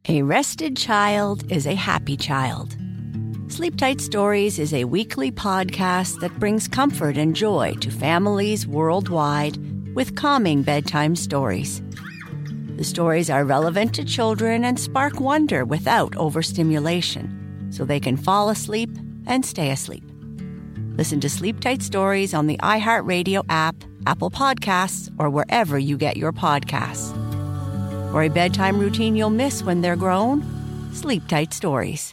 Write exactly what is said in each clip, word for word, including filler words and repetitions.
A rested child is a happy child. Sleep Tight Stories is a weekly podcast that brings comfort and joy to families worldwide with calming bedtime stories. The stories are relevant to children and spark wonder without overstimulation, so they can fall asleep and stay asleep. Listen to Sleep Tight Stories on the iHeartRadio app, Apple Podcasts, or wherever you get your podcasts. For a bedtime routine you'll miss when they're grown, Sleep Tight Stories.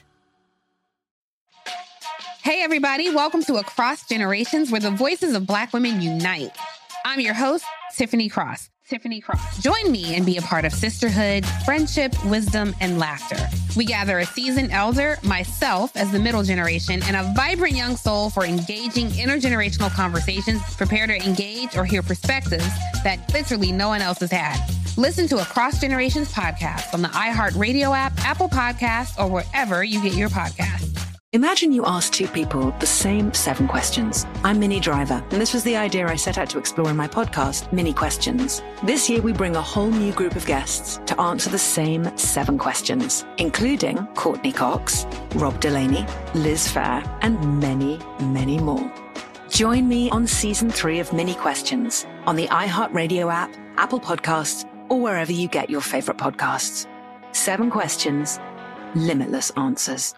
Hey, everybody. Welcome to Across Generations, where the voices of Black women unite. I'm your host, Tiffany Cross. Tiffany Cross. Join me and be a part of sisterhood, friendship, wisdom, and laughter. We gather a seasoned elder, myself as the middle generation, and a vibrant young soul for engaging intergenerational conversations. Prepare to engage or hear perspectives that literally no one else has had. Listen to Across Generations podcast on the iHeartRadio app, Apple Podcasts, or wherever you get your podcasts. Imagine you ask two people the same seven questions. I'm Minnie Driver, and this was the idea I set out to explore in my podcast, Minnie Questions. This year, we bring a whole new group of guests to answer the same seven questions, including Courtney Cox, Rob Delaney, Liz Phair, and many, many more. Join me on season three of Minnie Questions on the iHeartRadio app, Apple Podcasts, or wherever you get your favorite podcasts. Seven questions, limitless answers.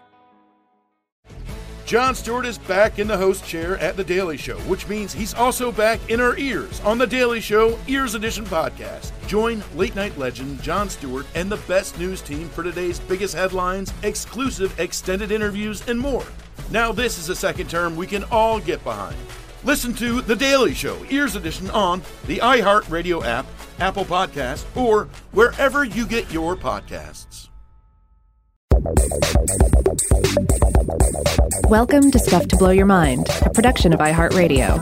Jon Stewart is back in the host chair at The Daily Show, which means he's also back in our ears on The Daily Show Ears Edition podcast. Join late-night legend Jon Stewart and the best news team for today's biggest headlines, exclusive extended interviews, and more. Now this is a second term we can all get behind. Listen to The Daily Show Ears Edition on the iHeartRadio app, Apple Podcasts, or wherever you get your podcasts. Welcome to Stuff to Blow Your Mind, a production of iHeartRadio.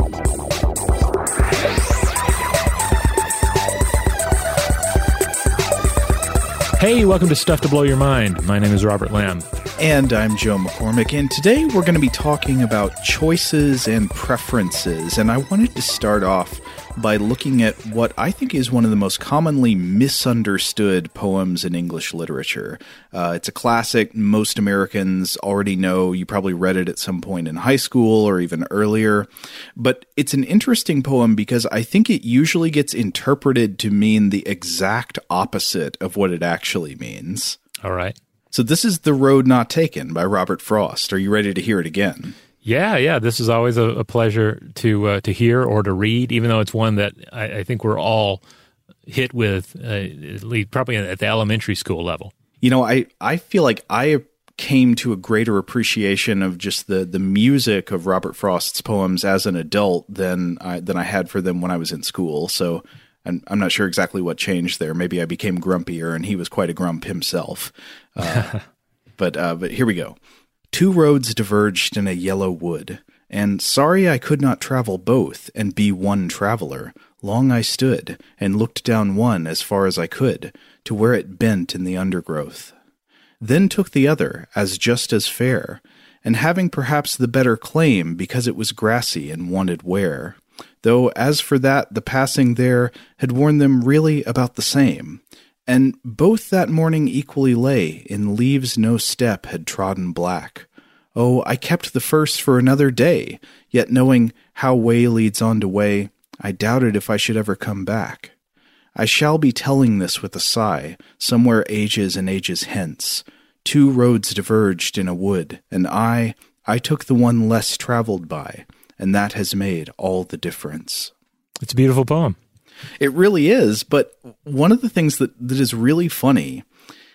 Hey, welcome to Stuff to Blow Your Mind. My name is Robert Lamb. And I'm Joe McCormick, and today we're going to be talking about choices and preferences, and I wanted to start off by looking at what I think is one of the most commonly misunderstood poems in English literature. Uh, it's a classic most Americans already know. You probably read it at some point in high school or even earlier. But it's an interesting poem because I think it usually gets interpreted to mean the exact opposite of what it actually means. All right. So this is The Road Not Taken by Robert Frost. Are you ready to hear it again? Yeah, yeah. This is always a, a pleasure to uh, to hear or to read, even though it's one that I, I think we're all hit with, uh, at least probably at the elementary school level. You know, I, I feel like I came to a greater appreciation of just the, the music of Robert Frost's poems as an adult than I, than I had for them when I was in school. So I'm, I'm not sure exactly what changed there. Maybe I became grumpier, and he was quite a grump himself. Uh, but uh, but here we go. Two roads diverged in a yellow wood, and sorry I could not travel both and be one traveler. Long I stood, and looked down one as far as I could, to where it bent in the undergrowth. Then took the other, as just as fair, and having perhaps the better claim, because it was grassy and wanted wear. Though as for that, the passing there had worn them really about the same. And both that morning equally lay, in leaves no step had trodden black. Oh, I kept the first for another day, yet knowing how way leads on to way, I doubted if I should ever come back. I shall be telling this with a sigh, somewhere ages and ages hence. Two roads diverged in a wood, and I, I took the one less traveled by, and that has made all the difference. It's a beautiful poem. It really is, but one of the things that, that is really funny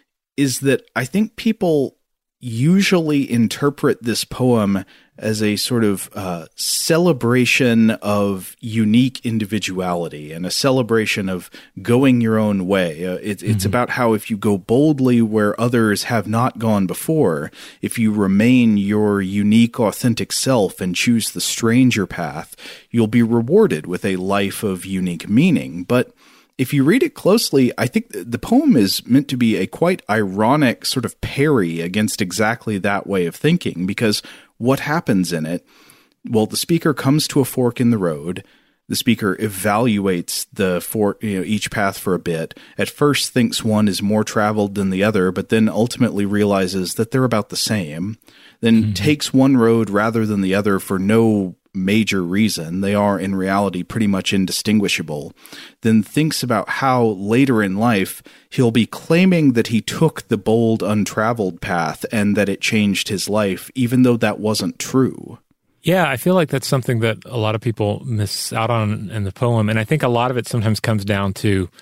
is that I think people usually interpret this poem as a sort of uh, celebration of unique individuality and a celebration of going your own way. Uh, it, it's mm-hmm. about how if you go boldly where others have not gone before, if you remain your unique, authentic self and choose the stranger path, you'll be rewarded with a life of unique meaning. But if you read it closely, I think the poem is meant to be a quite ironic sort of parry against exactly that way of thinking, because what happens in it? Well, the speaker comes to a fork in the road. the speaker evaluates the for you know each path for a bit. At first thinks one is more traveled than the other, but then ultimately realizes that they're about the same. Then mm-hmm. takes one road rather than the other for no major reason. They are in reality pretty much indistinguishable. Then thinks about how later in life he'll be claiming that he took the bold, untraveled path and that it changed his life, even though that wasn't true. Yeah, I feel like that's something that a lot of people miss out on in the poem. And I think a lot of it sometimes comes down to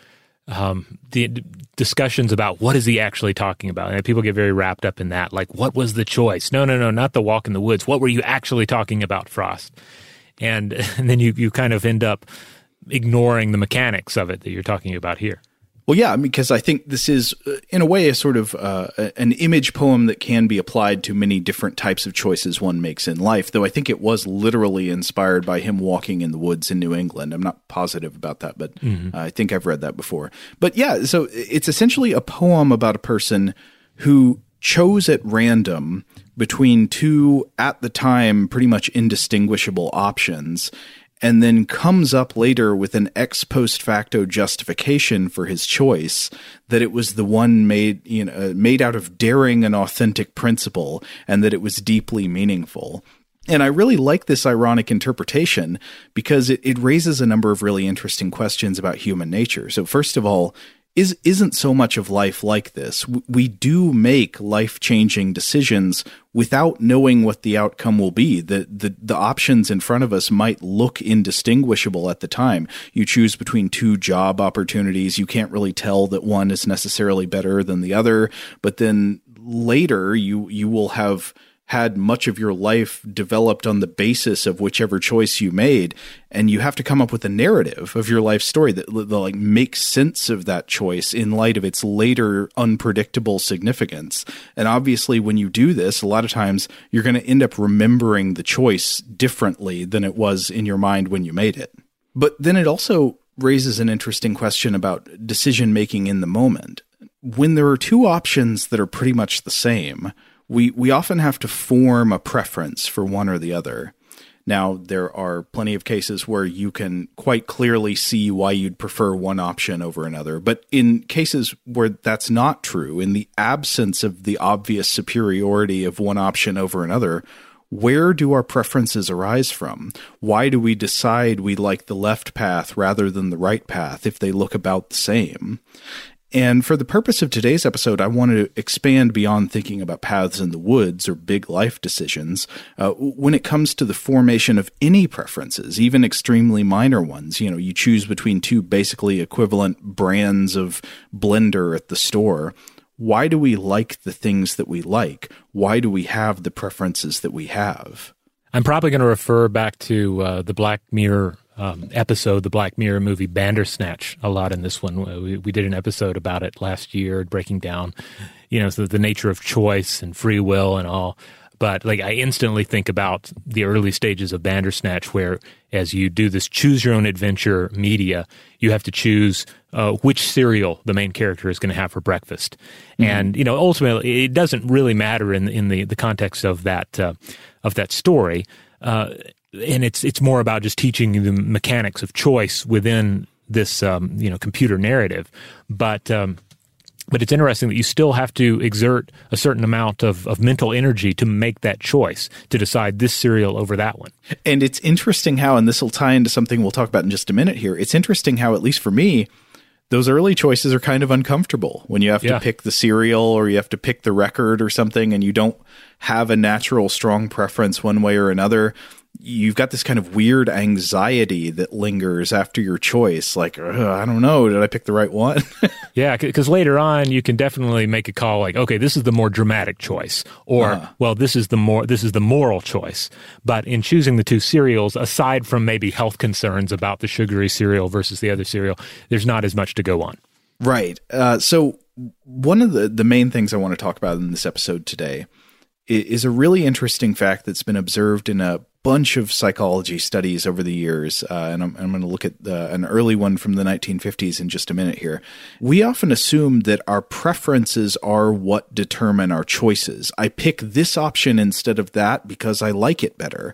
um, the d- discussions about what is he actually talking about. And people get very wrapped up in that. Like, what was the choice? No, no, no, not the walk in the woods. What were you actually talking about, Frost? And, and then you, you kind of end up ignoring the mechanics of it that you're talking about here. Well, yeah, because I think this is, in a way, a sort of uh, an image poem that can be applied to many different types of choices one makes in life, though I think it was literally inspired by him walking in the woods in New England. I'm not positive about that, but mm-hmm. uh, I think I've read that before. But yeah, so it's essentially a poem about a person who chose at random between two, at the time, pretty much indistinguishable options, and then comes up later with an ex post facto justification for his choice that it was the one made, you know, made out of daring and authentic principle, and that it was deeply meaningful. And I really like this ironic interpretation because it, it raises a number of really interesting questions about human nature. So first of all, is isn't so much of life like this. We do make life-changing decisions without knowing what the outcome will be. The, the the options in front of us might look indistinguishable at the time. You choose between two job opportunities. You can't really tell that one is necessarily better than the other, but then later you you will have had much of your life developed on the basis of whichever choice you made, and you have to come up with a narrative of your life story that, that like makes sense of that choice in light of its later unpredictable significance. And obviously when you do this, a lot of times you're going to end up remembering the choice differently than it was in your mind when you made it. But then it also raises an interesting question about decision making in the moment. When there are two options that are pretty much the same, We we often have to form a preference for one or the other. Now, there are plenty of cases where you can quite clearly see why you'd prefer one option over another. But in cases where that's not true, in the absence of the obvious superiority of one option over another, where do our preferences arise from? Why do we decide we like the left path rather than the right path if they look about the same? And for the purpose of today's episode, I wanted to expand beyond thinking about paths in the woods or big life decisions. Uh, when it comes to the formation of any preferences, even extremely minor ones, you know, you choose between two basically equivalent brands of blender at the store. Why do we like the things that we like? Why do we have the preferences that we have? I'm probably going to refer back to uh, the Black Mirror Um, episode, the Black Mirror movie Bandersnatch, a lot in this one. We, we did an episode about it last year, breaking down, you know, so the nature of choice and free will and all. But like, I instantly think about the early stages of Bandersnatch, where as you do this choose your own adventure media, you have to choose uh, which cereal the main character is going to have for breakfast. Mm-hmm. And, you know, ultimately, it doesn't really matter in in the, the context of that uh, of that story. Uh, And it's it's more about just teaching the mechanics of choice within this um, you know computer narrative, but um, but it's interesting that you still have to exert a certain amount of, of mental energy to make that choice, to decide this cereal over that one. And it's interesting how, and this will tie into something we'll talk about in just a minute here. It's interesting how, at least for me, those early choices are kind of uncomfortable when you have to yeah. pick the cereal or you have to pick the record or something, and you don't have a natural strong preference one way or another. You've got this kind of weird anxiety that lingers after your choice. Like, I don't know, did I pick the right one? Yeah, because later on you can definitely make a call like, okay, this is the more dramatic choice, or uh-huh. well, this is the more this is the moral choice. But in choosing the two cereals, aside from maybe health concerns about the sugary cereal versus the other cereal, there's not as much to go on. Right. Uh, so one of the the main things I want to talk about in this episode today is a really interesting fact that's been observed in a bunch of psychology studies over the years, uh, and I'm, I'm going to look at uh, an early one from the nineteen fifties in just a minute here. We often assume that our preferences are what determine our choices. I pick this option instead of that because I like it better.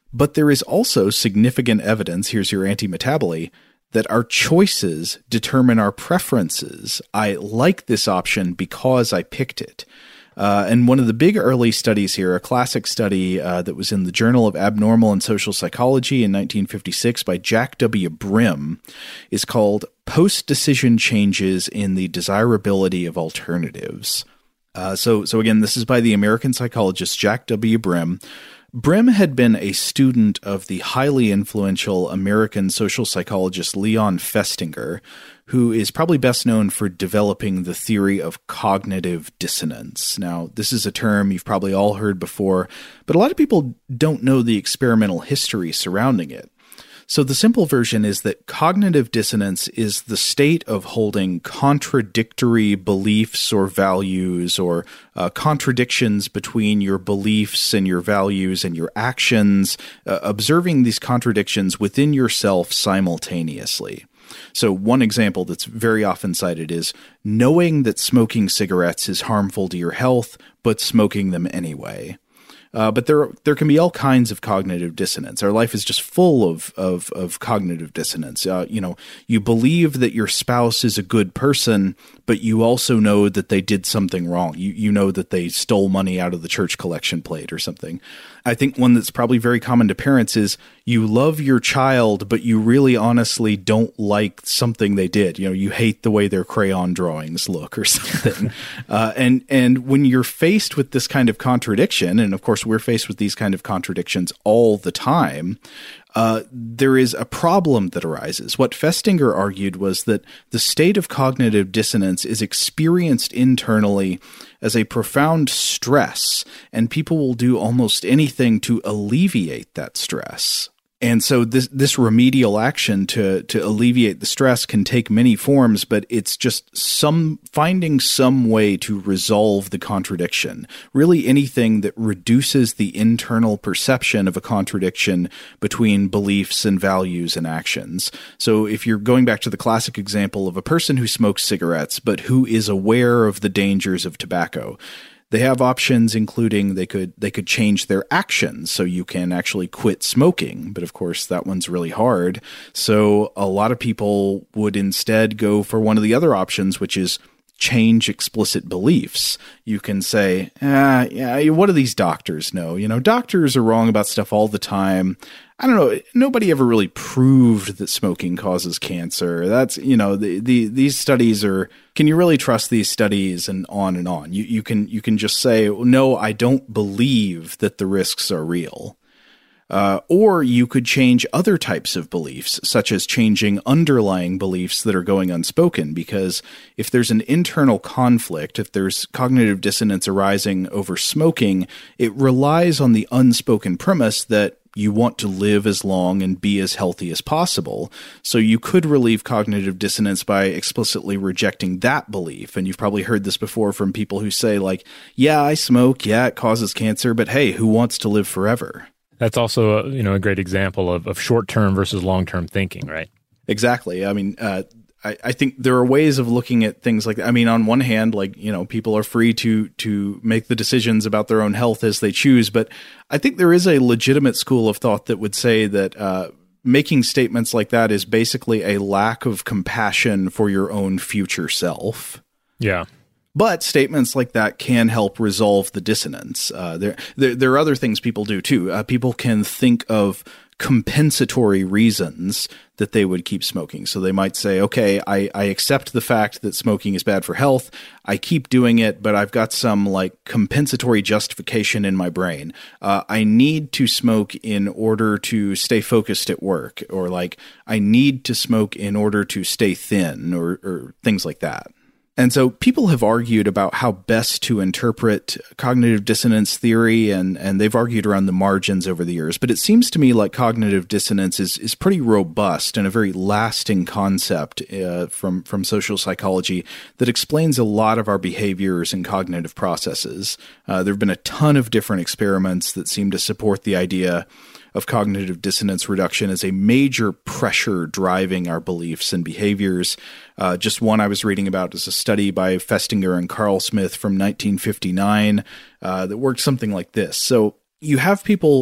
But there is also significant evidence, here's your anti-metaboly, that our choices determine our preferences. I like this option because I picked it. Uh, and one of the big early studies here, a classic study uh, that was in the Journal of Abnormal and Social Psychology in nineteen fifty-six by Jack W. Brim, is called Post-Decision Changes in the Desirability of Alternatives. Uh, so, so again, this is by the American psychologist Jack W. Brim. Brim had been a student of the highly influential American social psychologist Leon Festinger, who is probably best known for developing the theory of cognitive dissonance. Now, this is a term you've probably all heard before, but a lot of people don't know the experimental history surrounding it. So the simple version is that cognitive dissonance is the state of holding contradictory beliefs or values, or uh, contradictions between your beliefs and your values and your actions, uh, observing these contradictions within yourself simultaneously. So one example that's very often cited is knowing that smoking cigarettes is harmful to your health, but smoking them anyway. Uh, but there there can be all kinds of cognitive dissonance. Our life is just full of of, of cognitive dissonance. Uh, you know, you believe that your spouse is a good person, but you also know that they did something wrong. You you know that they stole money out of the church collection plate or something. I think one that's probably very common to parents is you love your child, but you really honestly don't like something they did. You know, you hate the way their crayon drawings look or something. uh, and and when you're faced with this kind of contradiction, and of course we're faced with these kind of contradictions all the time, Uh, there is a problem that arises. What Festinger argued was that the state of cognitive dissonance is experienced internally as a profound stress, and people will do almost anything to alleviate that stress. And so this this remedial action to to alleviate the stress can take many forms, but it's just some finding some way to resolve the contradiction. Really anything that reduces the internal perception of a contradiction between beliefs and values and actions. So if you're going back to the classic example of a person who smokes cigarettes, but who is aware of the dangers of tobacco, they have options including they could they could change their actions so you can actually quit smoking. But of course, that one's really hard. So a lot of people would instead go for one of the other options, which is change explicit beliefs. You can say, ah, yeah, what do these doctors know? You know, doctors are wrong about stuff all the time. I don't know. Nobody ever really proved that smoking causes cancer. That's, you know, the, the, these studies are, can you really trust these studies, and on and on. You, you can, you can just say, no, I don't believe that the risks are real. Uh, or you could change other types of beliefs, such as changing underlying beliefs that are going unspoken, because if there's an internal conflict, if there's cognitive dissonance arising over smoking, it relies on the unspoken premise that you want to live as long and be as healthy as possible. So you could relieve cognitive dissonance by explicitly rejecting that belief. And you've probably heard this before from people who say, like, yeah, I smoke, yeah, it causes cancer, but hey, who wants to live forever? That's also a, you know, a great example of, of short-term versus long-term thinking, right? Exactly. I mean, uh, I, I think there are ways of looking at things like that. I mean, on one hand, like, you know, people are free to to make the decisions about their own health as they choose. But I think there is a legitimate school of thought that would say that uh, making statements like that is basically a lack of compassion for your own future self. Yeah. But statements like that can help resolve the dissonance. Uh, there, there, there are other things people do too. Uh, people can think of compensatory reasons that they would keep smoking. So they might say, okay, I, I accept the fact that smoking is bad for health. I keep doing it, but I've got some like compensatory justification in my brain. Uh, I need to smoke in order to stay focused at work, or like I need to smoke in order to stay thin, or, or things like that. And so people have argued about how best to interpret cognitive dissonance theory, and, and they've argued around the margins over the years. But it seems to me like cognitive dissonance is, is pretty robust and a very lasting concept uh, from, from social psychology that explains a lot of our behaviors and cognitive processes. Uh, there have been a ton of different experiments that seem to support the idea of cognitive dissonance reduction as a major pressure driving our beliefs and behaviors. Uh, just one I was reading about is a study by Festinger and Carl Smith from nineteen fifty-nine uh, that worked something like this. So you have people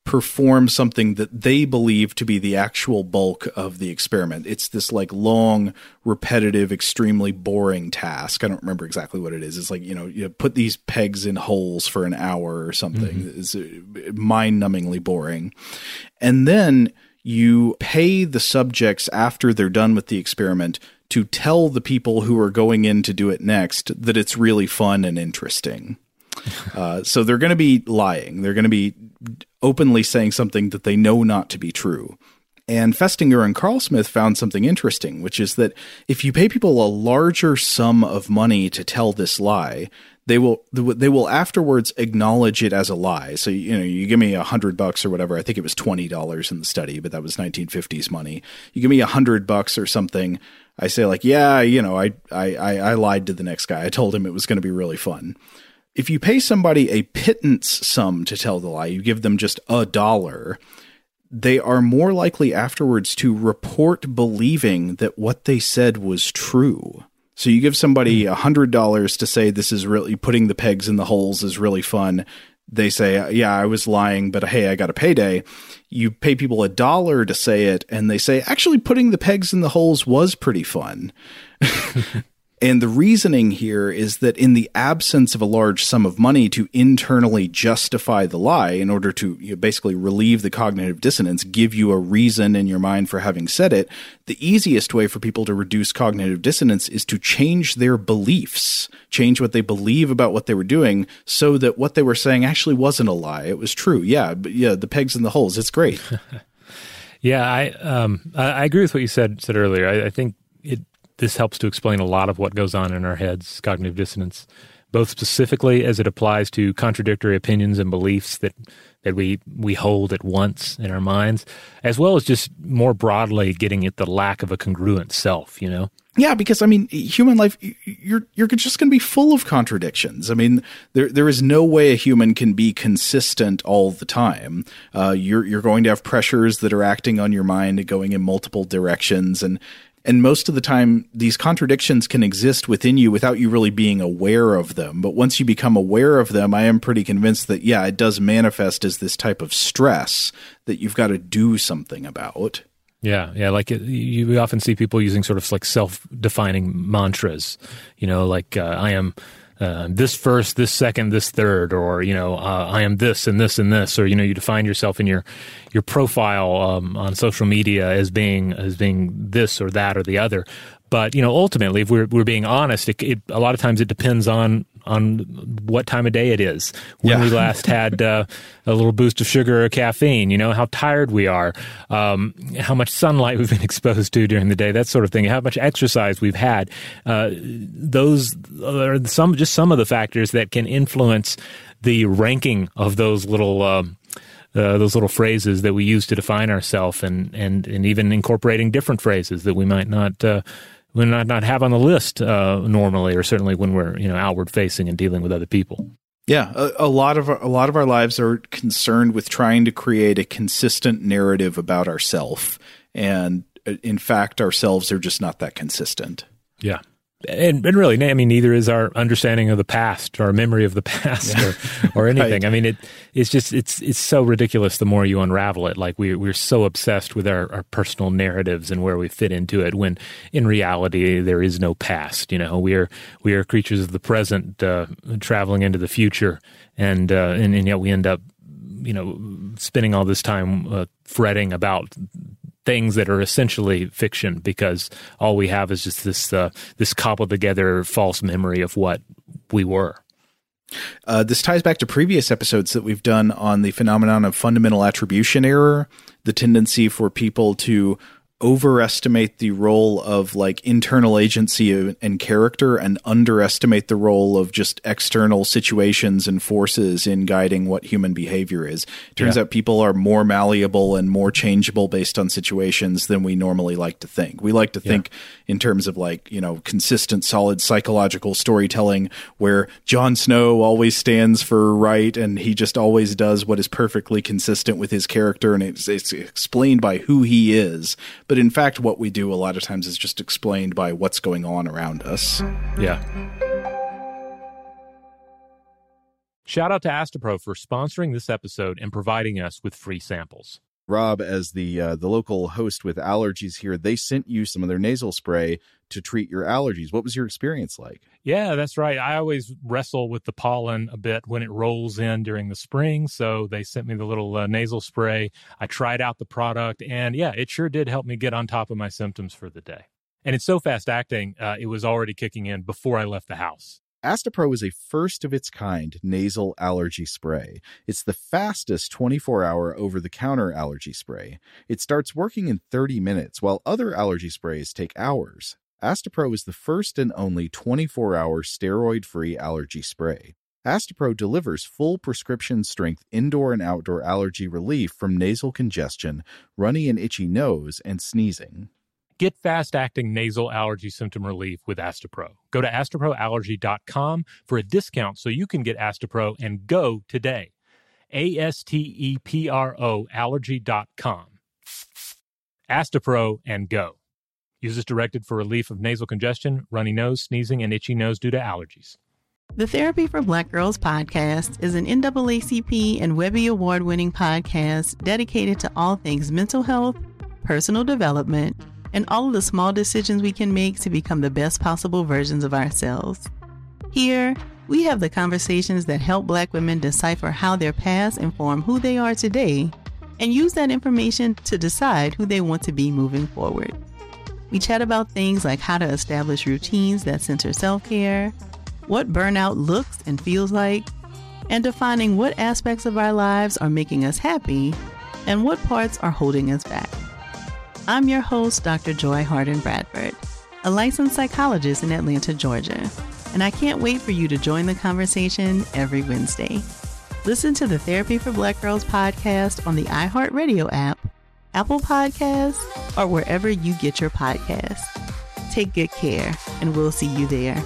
perform something that they believe to be the actual bulk of the experiment. It's this like long, repetitive, extremely boring task. I don't remember exactly what it is. It's like, you know, you put these pegs in holes for an hour or something. Mm-hmm. It's mind-numbingly boring. And then you pay the subjects after they're done with the experiment to tell the people who are going in to do it next that it's really fun and interesting. Uh, so they're going to be lying. They're going to be openly saying something that they know not to be true. And Festinger and Carlsmith found something interesting, which is that if you pay people a larger sum of money to tell this lie, they will they will afterwards acknowledge it as a lie. So, you know, you give me a hundred bucks or whatever. I think it was twenty dollars in the study, but that was nineteen fifties money. You give me a hundred bucks or something. I say like, yeah, you know, I I I lied to the next guy. I told him it was going to be really fun. If you pay somebody a pittance sum to tell the lie, you give them just a dollar, they are more likely afterwards to report believing that what they said was true. So you give somebody a hundred dollars to say this is really putting the pegs in the holes is really fun. They say, yeah, I was lying, but hey, I got a payday. You pay people a dollar to say it, and they say, actually, putting the pegs in the holes was pretty fun. And the reasoning here is that in the absence of a large sum of money to internally justify the lie in order to you know, basically relieve the cognitive dissonance, give you a reason in your mind for having said it, the easiest way for people to reduce cognitive dissonance is to change their beliefs, change what they believe about what they were doing so that what they were saying actually wasn't a lie. It was true. Yeah, but yeah, the pegs in the holes. It's great. yeah, I um, I, I agree with what you said said earlier. I, I think it This helps to explain a lot of what goes on in our heads, cognitive dissonance, both specifically as it applies to contradictory opinions and beliefs that, that we we hold at once in our minds, as well as just more broadly getting at the lack of a congruent self, you know? Yeah, because, I mean, human life, you're you're just going to be full of contradictions. I mean, there there is no way a human can be consistent all the time. Uh, you're you're going to have pressures that are acting on your mind, going in multiple directions, and And most of the time, these contradictions can exist within you without you really being aware of them. But once you become aware of them, I am pretty convinced that, yeah, it does manifest as this type of stress that you've got to do something about. Yeah, yeah. Like it, you often see people using sort of like self-defining mantras, you know, like uh, I am uh, this first, this second, this third, or, you know, uh, I am this and this and this, or, you know, you define yourself in your your profile um, on social media as being as being this or that or the other. But, you know, ultimately, if we're we're being honest, it, it, a lot of times it depends on on what time of day it is, when yeah. we last had uh, a little boost of sugar or caffeine, you know, how tired we are, um, how much sunlight we've been exposed to during the day, that sort of thing, how much exercise we've had. Uh, those are some just some of the factors that can influence the ranking of those little um, Uh, those little phrases that we use to define ourselves, and, and, and even incorporating different phrases that we might not uh, we might not have on the list uh, normally, or certainly when we're you know outward facing and dealing with other people. Yeah, a, a lot of our, a lot of our lives are concerned with trying to create a consistent narrative about ourselves, and in fact, ourselves are just not that consistent. Yeah. And, and really, I mean, neither is our understanding of the past, or our memory of the past, yeah. or, or anything. Right. I mean, it it's just it's it's so ridiculous the more you unravel it. Like we we're so obsessed with our, our personal narratives and where we fit into it, when in reality there is no past. You know, we are we are creatures of the present, uh, traveling into the future, and uh, and and yet we end up, you know, spending all this time uh, fretting about things that are essentially fiction, because all we have is just this uh, this cobbled together false memory of what we were. Uh, this ties back to previous episodes that we've done on the phenomenon of fundamental attribution error, the tendency for people to overestimate the role of like internal agency and character, and underestimate the role of just external situations and forces in guiding what human behavior is. It turns yeah. out people are more malleable and more changeable based on situations than we normally like to think. We like to yeah. think in terms of like, you know, consistent, solid psychological storytelling where Jon Snow always stands for right and he just always does what is perfectly consistent with his character, and it's, it's explained by who he is. But in fact, what we do a lot of times is just explained by what's going on around us. Yeah. Shout out to Astepro for sponsoring this episode and providing us with free samples. Rob, as the uh, the local host with allergies here, they sent you some of their nasal spray to treat your allergies. What was your experience like? Yeah, that's right. I always wrestle with the pollen a bit when it rolls in during the spring, so they sent me the little uh, nasal spray. I tried out the product, and yeah, it sure did help me get on top of my symptoms for the day. And it's so fast-acting, uh, it was already kicking in before I left the house. Astepro is a first-of-its-kind nasal allergy spray. It's the fastest twenty-four hour over-the-counter allergy spray. It starts working in thirty minutes, while other allergy sprays take hours. Astepro is the first and only twenty-four hour steroid-free allergy spray. Astepro delivers full prescription-strength indoor and outdoor allergy relief from nasal congestion, runny and itchy nose, and sneezing. Get fast-acting nasal allergy symptom relief with Astepro. Go to astepro allergy dot com for a discount so you can get Astepro and go today. A S T E P R O allergy dot com. Astepro and go. Use as directed for relief of nasal congestion, runny nose, sneezing, and itchy nose due to allergies. The Therapy for Black Girls podcast is an N double A C P and Webby Award-winning podcast dedicated to all things mental health, personal development, and all of the small decisions we can make to become the best possible versions of ourselves. Here, we have the conversations that help Black women decipher how their past inform who they are today, and use that information to decide who they want to be moving forward. We chat about things like how to establish routines that center self-care, what burnout looks and feels like, and defining what aspects of our lives are making us happy and what parts are holding us back. I'm your host, Doctor Joy Harden Bradford, a licensed psychologist in Atlanta, Georgia, and I can't wait for you to join the conversation every Wednesday. Listen to the Therapy for Black Girls podcast on the iHeartRadio app, Apple Podcasts, or wherever you get your podcasts. Take good care, and we'll see you there.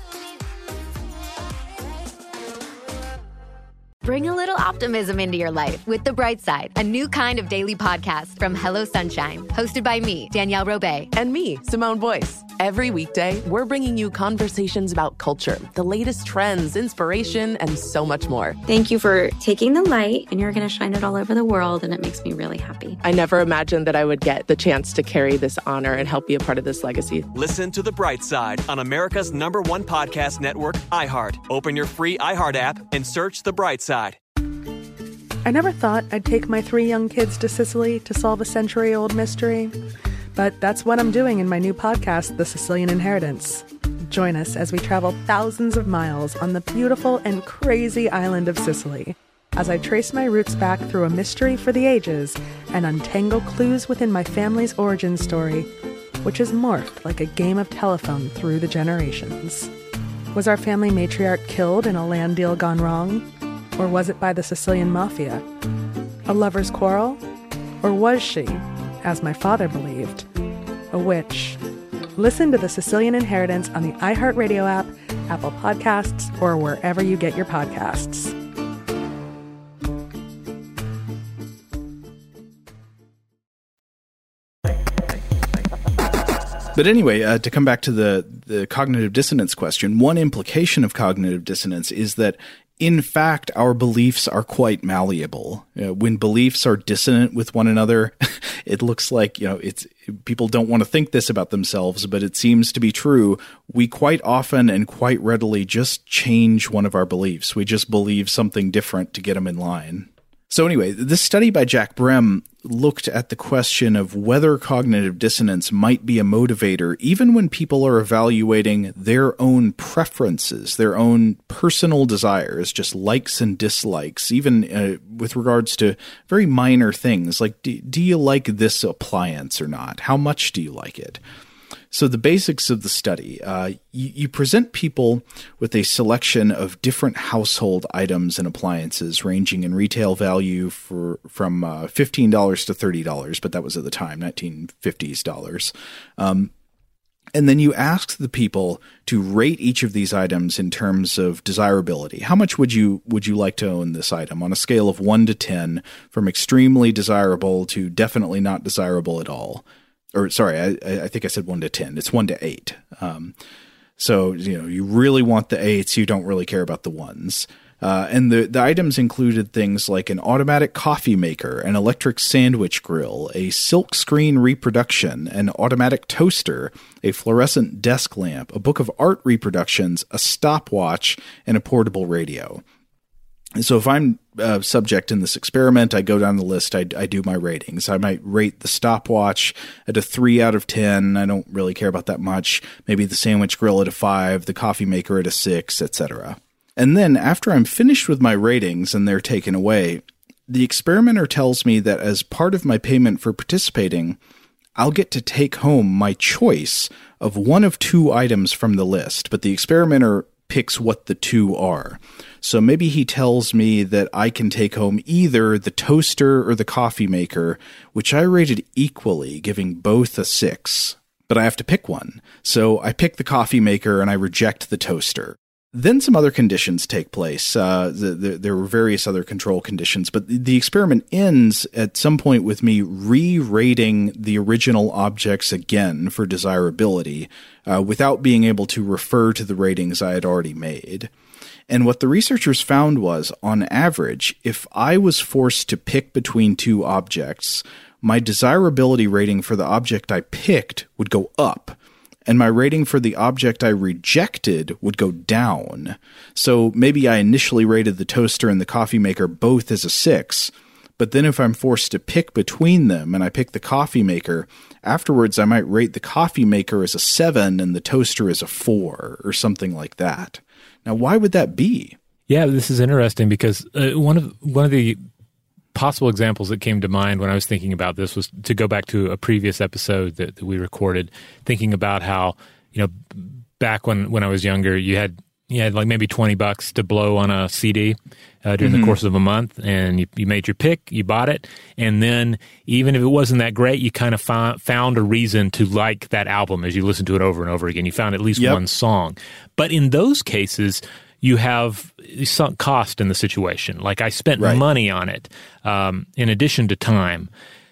Bring a little optimism into your life with The Bright Side, a new kind of daily podcast from Hello Sunshine, hosted by me, Danielle Robay. And me, Simone Boyce. Every weekday, we're bringing you conversations about culture, the latest trends, inspiration, and so much more. Thank you for taking the light, and you're going to shine it all over the world, and it makes me really happy. I never imagined that I would get the chance to carry this honor and help be a part of this legacy. Listen to The Bright Side on America's number one podcast network, iHeart. Open your free iHeart app and search The Bright Side. I never thought I'd take my three young kids to Sicily to solve a century-old mystery. But that's what I'm doing in my new podcast, The Sicilian Inheritance. Join us as we travel thousands of miles on the beautiful and crazy island of Sicily, as I trace my roots back through a mystery for the ages and untangle clues within my family's origin story, which has morphed like a game of telephone through the generations. Was our family matriarch killed in a land deal gone wrong? Or was it by the Sicilian mafia? A lover's quarrel? Or was she, as my father believed, a witch? Listen to The Sicilian Inheritance on the iHeartRadio app, Apple Podcasts, or wherever you get your podcasts. But anyway, uh, to come back to the, the cognitive dissonance question, one implication of cognitive dissonance is that in fact, our beliefs are quite malleable. You know, when beliefs are dissonant with one another, it looks like, you know, it's people don't want to think this about themselves, but it seems to be true. We quite often and quite readily just change one of our beliefs. We just believe something different to get them in line. So anyway, this study by Jack Brem looked at the question of whether cognitive dissonance might be a motivator even when people are evaluating their own preferences, their own personal desires, just likes and dislikes, even uh, with regards to very minor things like do, do you like this appliance or not? How much do you like it? So the basics of the study, uh, you, you present people with a selection of different household items and appliances ranging in retail value for from uh, fifteen dollars to thirty dollars, but that was at the time, nineteen fifties dollars. Um, and then you ask the people to rate each of these items in terms of desirability. How much would you would you like to own this item on a scale of one to ten, from extremely desirable to definitely not desirable at all? Or sorry, I, I think I said one to ten. It's one to eight. Um, So, you know, you really want the eights, you don't really care about the ones. Uh, and the, the items included things like an automatic coffee maker, an electric sandwich grill, a silk screen reproduction, an automatic toaster, a fluorescent desk lamp, a book of art reproductions, a stopwatch, and a portable radio. So if I'm uh, subject in this experiment, I go down the list, I, I do my ratings. I might rate the stopwatch at a three out of ten. I don't really care about that much. Maybe the sandwich grill at a five, the coffee maker at a six, et cetera. And then after I'm finished with my ratings and they're taken away, the experimenter tells me that as part of my payment for participating, I'll get to take home my choice of one of two items from the list, but the experimenter picks what the two are. So maybe he tells me that I can take home either the toaster or the coffee maker, which I rated equally, giving both a six. But I have to pick one. So I pick the coffee maker and I reject the toaster. Then some other conditions take place. Uh, the, the, there were various other control conditions, but the, the experiment ends at some point with me re-rating the original objects again for desirability uh, without being able to refer to the ratings I had already made. And what the researchers found was, on average, if I was forced to pick between two objects, my desirability rating for the object I picked would go up, and my rating for the object I rejected would go down. So maybe I initially rated the toaster and the coffee maker both as a six, but then if I'm forced to pick between them and I pick the coffee maker, afterwards I might rate the coffee maker as a seven and the toaster as a four or something like that. Now, why would that be? Yeah, this is interesting because uh, one of one of the possible examples that came to mind when I was thinking about this was to go back to a previous episode that, that we recorded, thinking about how, you know, back when, when I was younger, you had you had like maybe twenty bucks to blow on a C D uh, during mm-hmm. the course of a month, and you, you made your pick, you bought it, and then even if it wasn't that great, you kind of found, found a reason to like that album as you listened to it over and over again. You found at least yep. one song. But in those cases, you have sunk cost in the situation. Like I spent right. money on it um, in addition to time.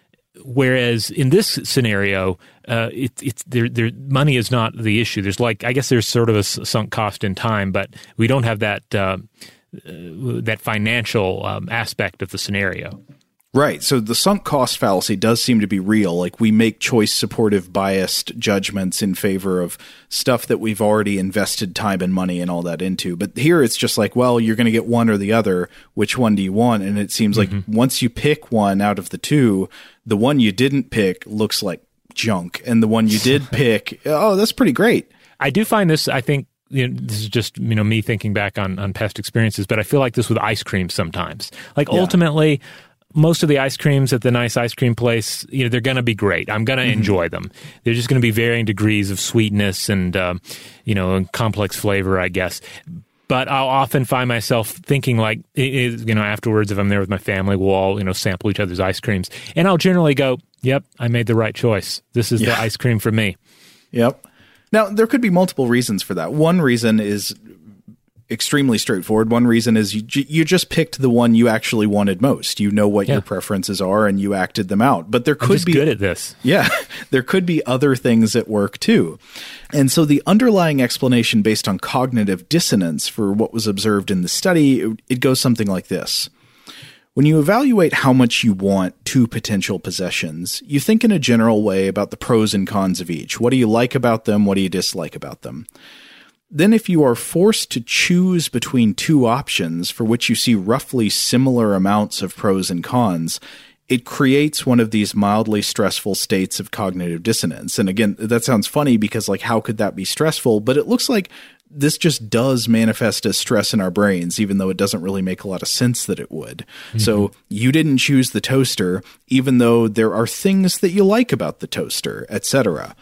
Whereas in this scenario, uh, it, it's there, there, money is not the issue. There's like, I guess there's sort of a sunk cost in time, but we don't have that uh, uh, that financial um, aspect of the scenario. Right. So the sunk cost fallacy does seem to be real. Like we make choice supportive biased judgments in favor of stuff that we've already invested time and money and all that into. But here it's just like, well, you're going to get one or the other. Which one do you want? And it seems mm-hmm. like once you pick one out of the two, the one you didn't pick looks like junk. And the one you did pick, oh, that's pretty great. I do find this, I think, you know, this is just, you know, me thinking back on, on past experiences, but I feel like this with ice cream sometimes. Like yeah. ultimately, most of the ice creams at the nice ice cream place, you know, they're going to be great. I'm going to mm-hmm. enjoy them. They're just going to be varying degrees of sweetness and, um, you know, and complex flavor, I guess. But I'll often find myself thinking like, you know, afterwards, if I'm there with my family, we'll all, you know, sample each other's ice creams. And I'll generally go, yep, I made the right choice. This is yeah. the ice cream for me. Yep. Now, there could be multiple reasons for that. One reason is extremely straightforward. One reason is you you just picked the one you actually wanted most. You know what yeah. your preferences are and you acted them out. But there could I'm just be good at this. Yeah, there could be other things at work too. And so the underlying explanation based on cognitive dissonance for what was observed in the study, it, it goes something like this. When you evaluate how much you want two potential possessions, you think in a general way about the pros and cons of each. What do you like about them? What do you dislike about them? Then if you are forced to choose between two options for which you see roughly similar amounts of pros and cons, it creates one of these mildly stressful states of cognitive dissonance. And again, that sounds funny because like, how could that be stressful? But it looks like this just does manifest as stress in our brains, even though it doesn't really make a lot of sense that it would. Mm-hmm. So you didn't choose the toaster, even though there are things that you like about the toaster, et cetera.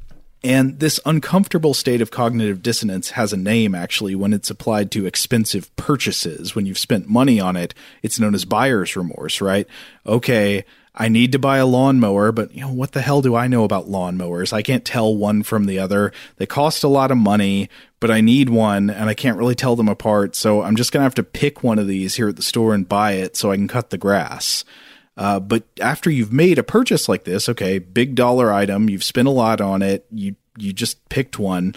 And this uncomfortable state of cognitive dissonance has a name, actually, when it's applied to expensive purchases. When you've spent money on it, it's known as buyer's remorse, right? Okay, I need to buy a lawnmower, but you know, what the hell do I know about lawnmowers? I can't tell one from the other. They cost a lot of money, but I need one, and I can't really tell them apart. So I'm just going to have to pick one of these here at the store and buy it so I can cut the grass. Uh, but after you've made a purchase like this, okay, big dollar item, you've spent a lot on it, you you just picked one,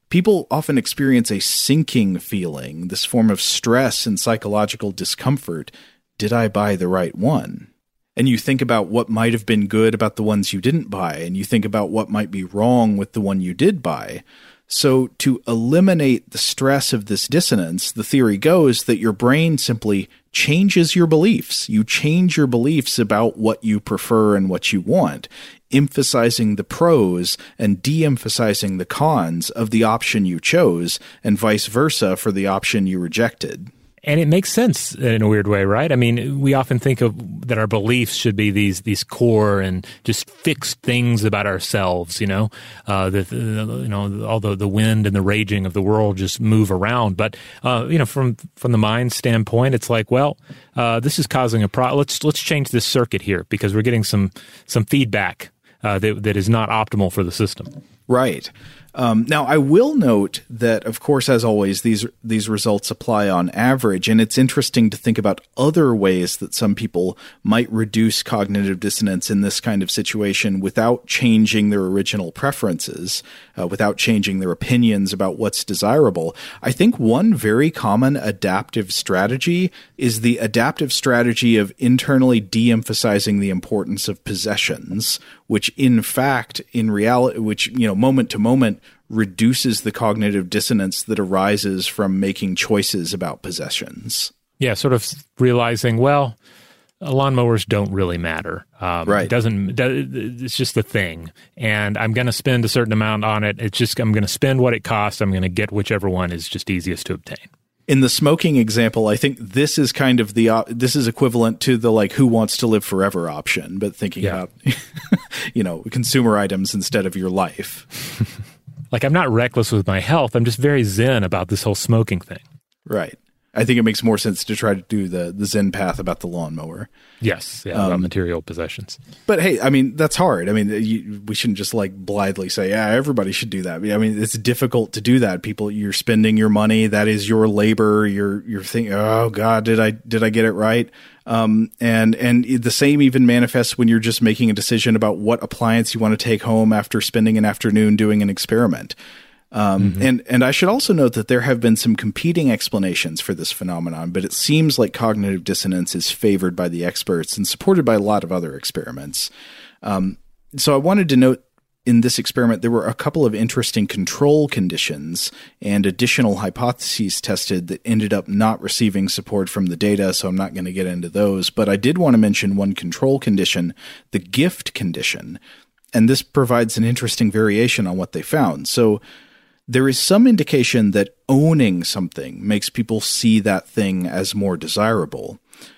People often experience a sinking feeling, this form of stress and psychological discomfort. Did I buy the right one? And you think about what might have been good about the ones you didn't buy, and you think about what might be wrong with the one you did buy. So to eliminate the stress of this dissonance, the theory goes that your brain simply changes your beliefs. You change your beliefs about what you prefer and what you want, emphasizing the pros and de-emphasizing the cons of the option you chose, and vice versa for the option you rejected. And it makes sense in a weird way, right? I mean, we often think of that our beliefs should be these these core and just fixed things about ourselves, you know, uh, that, uh, you know, all the, the wind and the raging of the world just move around. But, uh, you know, from from the mind standpoint, it's like, well, uh, this is causing a problem. Let's, let's change this circuit here because we're getting some, some feedback uh, that that is not optimal for the system. Right. Um, now, I will note that, of course, as always, these these results apply on average, and it's interesting to think about other ways that some people might reduce cognitive dissonance in this kind of situation without changing their original preferences, uh, without changing their opinions about what's desirable. I think one very common adaptive strategy is the adaptive strategy of internally de-emphasizing the importance of possessions, which in fact, in reality, which, you know, moment to moment, reduces the cognitive dissonance that arises from making choices about possessions. Yeah, sort of realizing, well, lawnmowers don't really matter. Um, right. It doesn't, it's just the thing. And I'm going to spend a certain amount on it. It's just, I'm going to spend what it costs. I'm going to get whichever one is just easiest to obtain. In the smoking example, I think this is kind of the, uh, this is equivalent to the like who wants to live forever option, but thinking yeah. about, you know, consumer items instead of your life. Like, I'm not reckless with my health. I'm just very zen about this whole smoking thing. Right. I think it makes more sense to try to do the, the zen path about the lawnmower. Yes. Yeah, um, about material possessions. But hey, I mean, that's hard. I mean, you, we shouldn't just like blithely say, yeah, everybody should do that. I mean, it's difficult to do that. People, you're spending your money. That is your labor. You're, you're thinking, oh God, did I, did I get it right? Um, and, and the same even manifests when you're just making a decision about what appliance you want to take home after spending an afternoon doing an experiment. Um, mm-hmm. and, and I should also note that there have been some competing explanations for this phenomenon, but it seems like cognitive dissonance is favored by the experts and supported by a lot of other experiments. Um, so I wanted to note in this experiment, there were a couple of interesting control conditions and additional hypotheses tested that ended up not receiving support from the data, so I'm not going to get into those. But I did want to mention one control condition, the gift condition, and this provides an interesting variation on what they found. So there is some indication that owning something makes people see that thing as more desirable.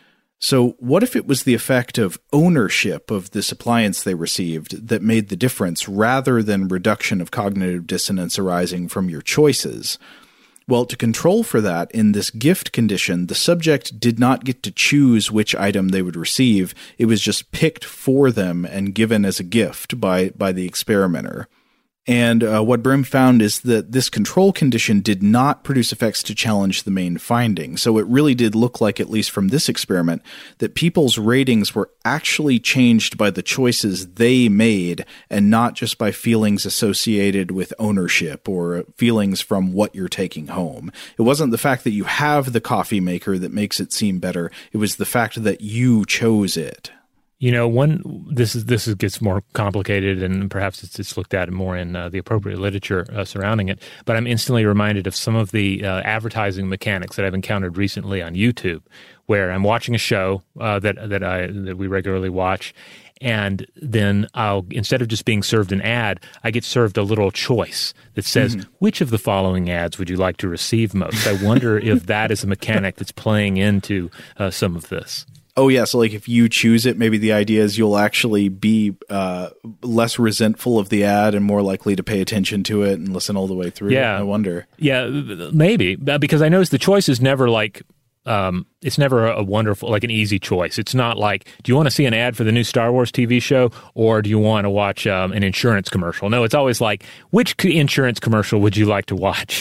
So what if it was the effect of ownership of this appliance they received that made the difference rather than reduction of cognitive dissonance arising from your choices? Well, to control for that, in this gift condition, the subject did not get to choose which item they would receive. It was just picked for them and given as a gift by, by the experimenter. And uh, what Brim found is that this control condition did not produce effects to challenge the main finding. So it really did look like, at least from this experiment, that people's ratings were actually changed by the choices they made and not just by feelings associated with ownership or feelings from what you're taking home. It wasn't the fact that you have the coffee maker that makes it seem better. It was the fact that you chose it. You know, one this is this is, gets more complicated, and perhaps it's, it's looked at more in uh, the appropriate literature uh, surrounding it. But I'm instantly reminded of some of the uh, advertising mechanics that I've encountered recently on YouTube, where I'm watching a show uh, that that I that we regularly watch, and then I'll, instead of just being served an ad, I get served a little choice that says, mm-hmm. which of the following ads would you like to receive most? I wonder if that is a mechanic that's playing into uh, some of this. Oh, yeah. So, like, if you choose it, maybe the idea is you'll actually be uh, less resentful of the ad and more likely to pay attention to it and listen all the way through. Yeah. I wonder. Yeah, maybe. Because I noticed the choice is never like, um, it's never a wonderful, like an easy choice. It's not like, do you want to see an ad for the new Star Wars T V show, or do you want to watch um, an insurance commercial? No, it's always like, which insurance commercial would you like to watch?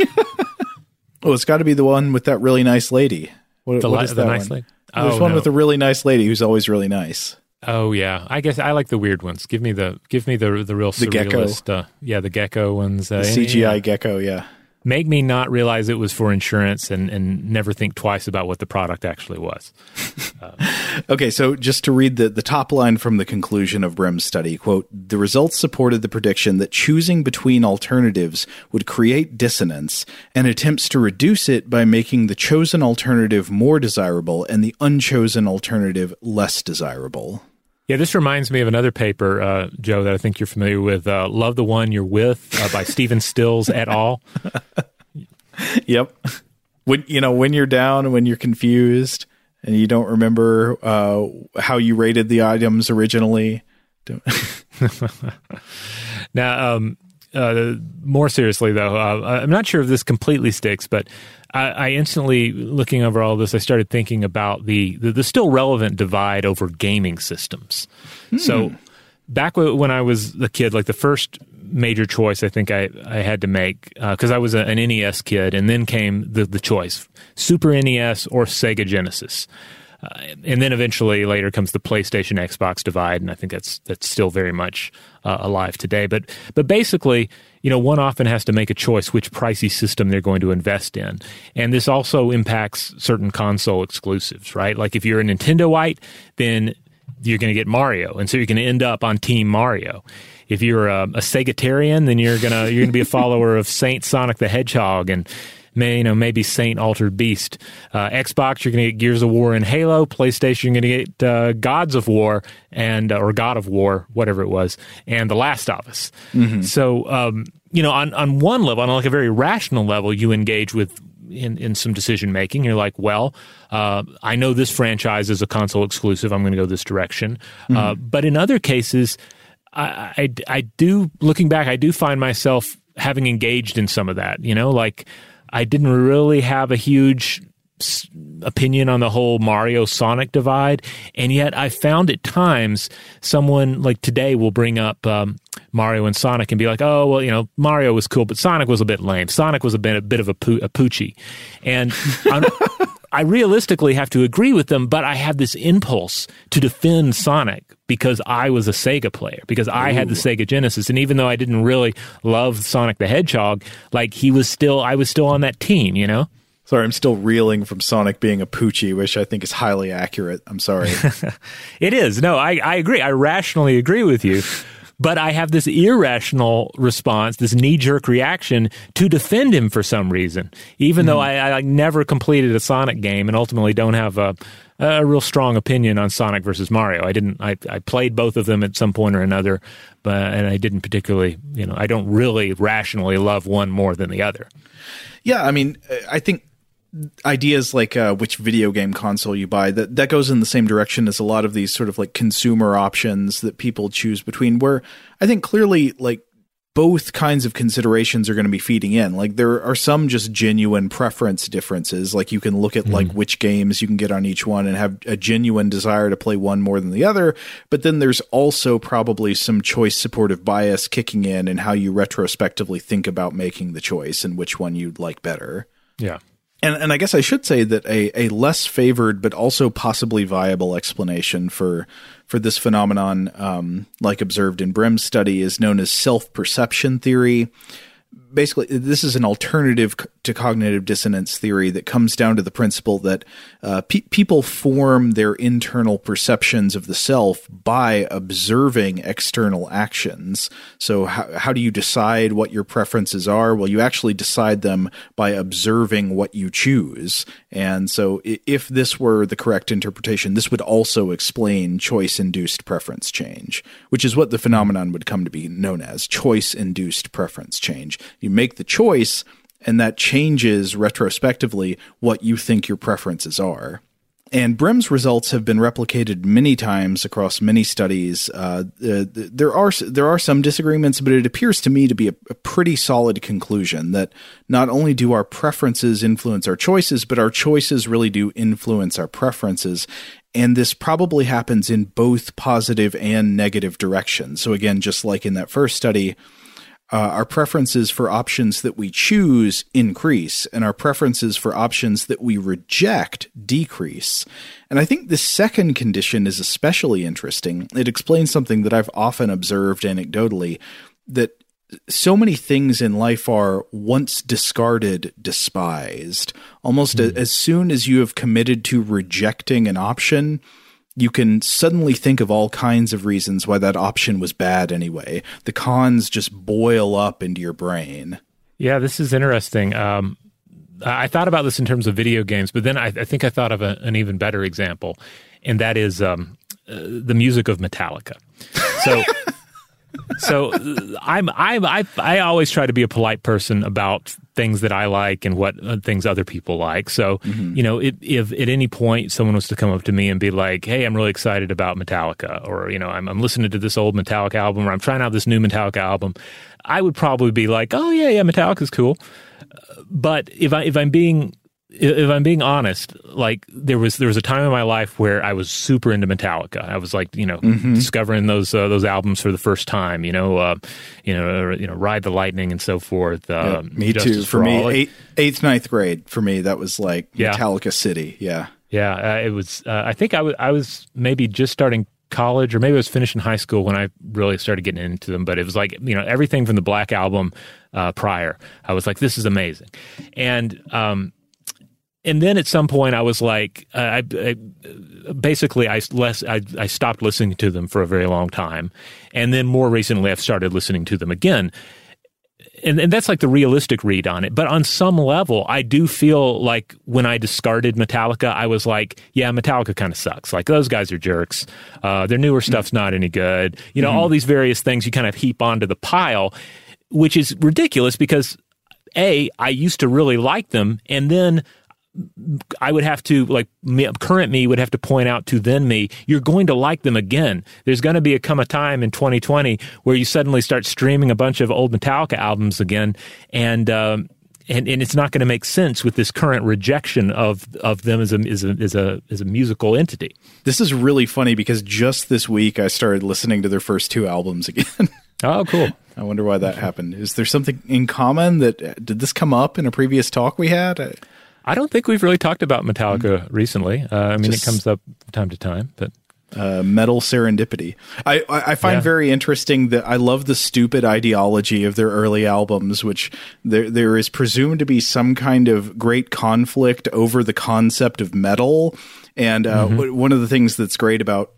Oh, it's got to be the one with that really nice lady. What, the what li- is the that nice one? lady? There's oh, one no. with a really nice lady who's always really nice. Oh yeah, I guess I like the weird ones. Give me the give me the the real the surrealist. gecko. Uh, yeah, the gecko ones. Uh, The C G I yeah. gecko, yeah. Make me not realize it was for insurance and, and never think twice about what the product actually was. Uh, Okay, so just to read the, the top line from the conclusion of Brem's study, quote, the results supported the prediction that choosing between alternatives would create dissonance, and attempts to reduce it by making the chosen alternative more desirable and the unchosen alternative less desirable. Yeah, this reminds me of another paper, uh, Joe, that I think you're familiar with, uh, Love the One You're With uh, by Stephen Stills et al. Yep. When you know when you're down, when you're confused, and you don't remember uh, how you rated the items originally. Don't. Now, um, uh, more seriously, though, uh, I'm not sure if this completely sticks, but I, I instantly, looking over all this, I started thinking about the, the, the still relevant divide over gaming systems. Hmm. So back when I was a kid, like the first major choice I think I, I had to make, because uh, I was a, an N E S kid, and then came the, the choice, Super N E S or Sega Genesis. Uh, and then eventually later comes the PlayStation Xbox divide, and I think that's that's still very much uh, alive today. But but basically, you know, one often has to make a choice which pricey system they're going to invest in. And this also impacts certain console exclusives, right? Like if you're a Nintendo-ite, then you're going to get Mario, and so you're going to end up on Team Mario. If you're a, a Segatarian, then you're gonna you're gonna be a follower of Saint Sonic the Hedgehog and May, you know, maybe Saint Altered Beast. Uh, Xbox, you're going to get Gears of War and Halo. PlayStation, you're going to get uh, Gods of War and uh, or God of War, whatever it was, and The Last of Us. Mm-hmm. So, um, you know, on on one level, on like a very rational level, you engage with in, in some decision making. You're like, well, uh, I know this franchise is a console exclusive. I'm going to go this direction. Mm-hmm. Uh, but in other cases, I, I I do looking back, I do find myself having engaged in some of that. You know, like. I didn't really have a huge opinion on the whole Mario Sonic divide, and yet I found at times someone like today will bring up um, Mario and Sonic and be like, oh, well, you know, Mario was cool, but Sonic was a bit lame. Sonic was a bit, a bit of a, poo- a poochie. And I realistically have to agree with them, but I have this impulse to defend Sonic because I was a Sega player, because I Ooh. had the Sega Genesis. And even though I didn't really love Sonic the Hedgehog, like he was still, I was still on that team, you know? Sorry, I'm still reeling from Sonic being a poochie, which I think is highly accurate. I'm sorry. It is. No, I, I agree. I rationally agree with you. But I have this irrational response, this knee-jerk reaction to defend him for some reason, even mm. though I, I never completed a Sonic game and ultimately don't have a, a real strong opinion on Sonic versus Mario. I didn't. I, I played both of them at some point or another, but and I didn't particularly. You know, I don't really rationally love one more than the other. Yeah, I mean, I think. Ideas like uh, which video game console you buy, that that goes in the same direction as a lot of these sort of like consumer options that people choose between, where I think clearly like both kinds of considerations are going to be feeding in. Like there are some just genuine preference differences. Like you can look at mm-hmm. like which games you can get on each one and have a genuine desire to play one more than the other. But then there's also probably some choice supportive bias kicking in and how you retrospectively think about making the choice and which one you'd like better. Yeah. And, and I guess I should say that a, a less favored but also possibly viable explanation for for this phenomenon, um, like observed in Brem's study, is known as self-perception theory. Basically, this is an alternative to cognitive dissonance theory that comes down to the principle that uh, pe- people form their internal perceptions of the self by observing external actions. So how, how do you decide what your preferences are? Well, you actually decide them by observing what you choose. And so if this were the correct interpretation, this would also explain choice-induced preference change, which is what the phenomenon would come to be known as, choice-induced preference change. You make the choice, and that changes retrospectively what you think your preferences are. And Brem's results have been replicated many times across many studies. Uh, there are there are some disagreements, but it appears to me to be a, a pretty solid conclusion that not only do our preferences influence our choices, but our choices really do influence our preferences. And this probably happens in both positive and negative directions. So again, just like in that first study, uh, our preferences for options that we choose increase, and our preferences for options that we reject decrease. And I think the second condition is especially interesting. It explains something that I've often observed anecdotally, that so many things in life are once discarded, despised. Almost mm. a, as soon as you have committed to rejecting an option, you can suddenly think of all kinds of reasons why that option was bad anyway. The cons just boil up into your brain. Yeah, this is interesting. Um, I thought about this in terms of video games, but then I, I think I thought of a, an even better example, and that is um, uh, the music of Metallica. So... So I'm I'm I I always try to be a polite person about things that I like and what uh, things other people like. So mm-hmm. you know, if, if at any point someone was to come up to me and be like, "Hey, I'm really excited about Metallica," or you know, I'm I'm listening to this old Metallica album, or I'm trying out this new Metallica album, I would probably be like, "Oh yeah, yeah, Metallica's cool." But if I if I'm being If I'm being honest, like there was there was a time in my life where I was super into Metallica. I was like, you know, mm-hmm. discovering those uh, those albums for the first time. You know, uh, you know, you know, Ride the Lightning and so forth. Uh, yeah, me Justice too. For, for me, all. eighth, eighth, ninth grade. For me, that was like yeah. Metallica City. Yeah, yeah. Uh, it was. Uh, I think I was I was maybe just starting college, or maybe I was finishing high school when I really started getting into them. But it was like, you know, everything from the Black Album uh, prior. I was like, this is amazing, and. um And then at some point, I was like, uh, I, I basically I less I, I stopped listening to them for a very long time, and then more recently, I've started listening to them again, and, and that's like the realistic read on it. But on some level, I do feel like when I discarded Metallica, I was like, yeah, Metallica kind of sucks. Like those guys are jerks. Uh, their newer stuff's not any good. You know, mm-hmm. all these various things you kind of heap onto the pile, which is ridiculous because A, I used to really like them, and then I would have to, like, me, current me would have to point out to then me, you're going to like them again. There's going to be a come a time in twenty twenty where you suddenly start streaming a bunch of old Metallica albums again, and um, and and it's not going to make sense with this current rejection of of them as a as a as a as a musical entity. This is really funny because just this week I started listening to their first two albums again. Oh, cool. I wonder why that happened. Is there something in common that did this come up in a previous talk we had? I, I don't think we've really talked about Metallica recently. Uh, I mean, Just, it comes up from time to time, but uh, metal serendipity. I, I, I find yeah. very interesting that I love the stupid ideology of their early albums, which there there is presumed to be some kind of great conflict over the concept of metal. And uh, mm-hmm. w- one of the things that's great about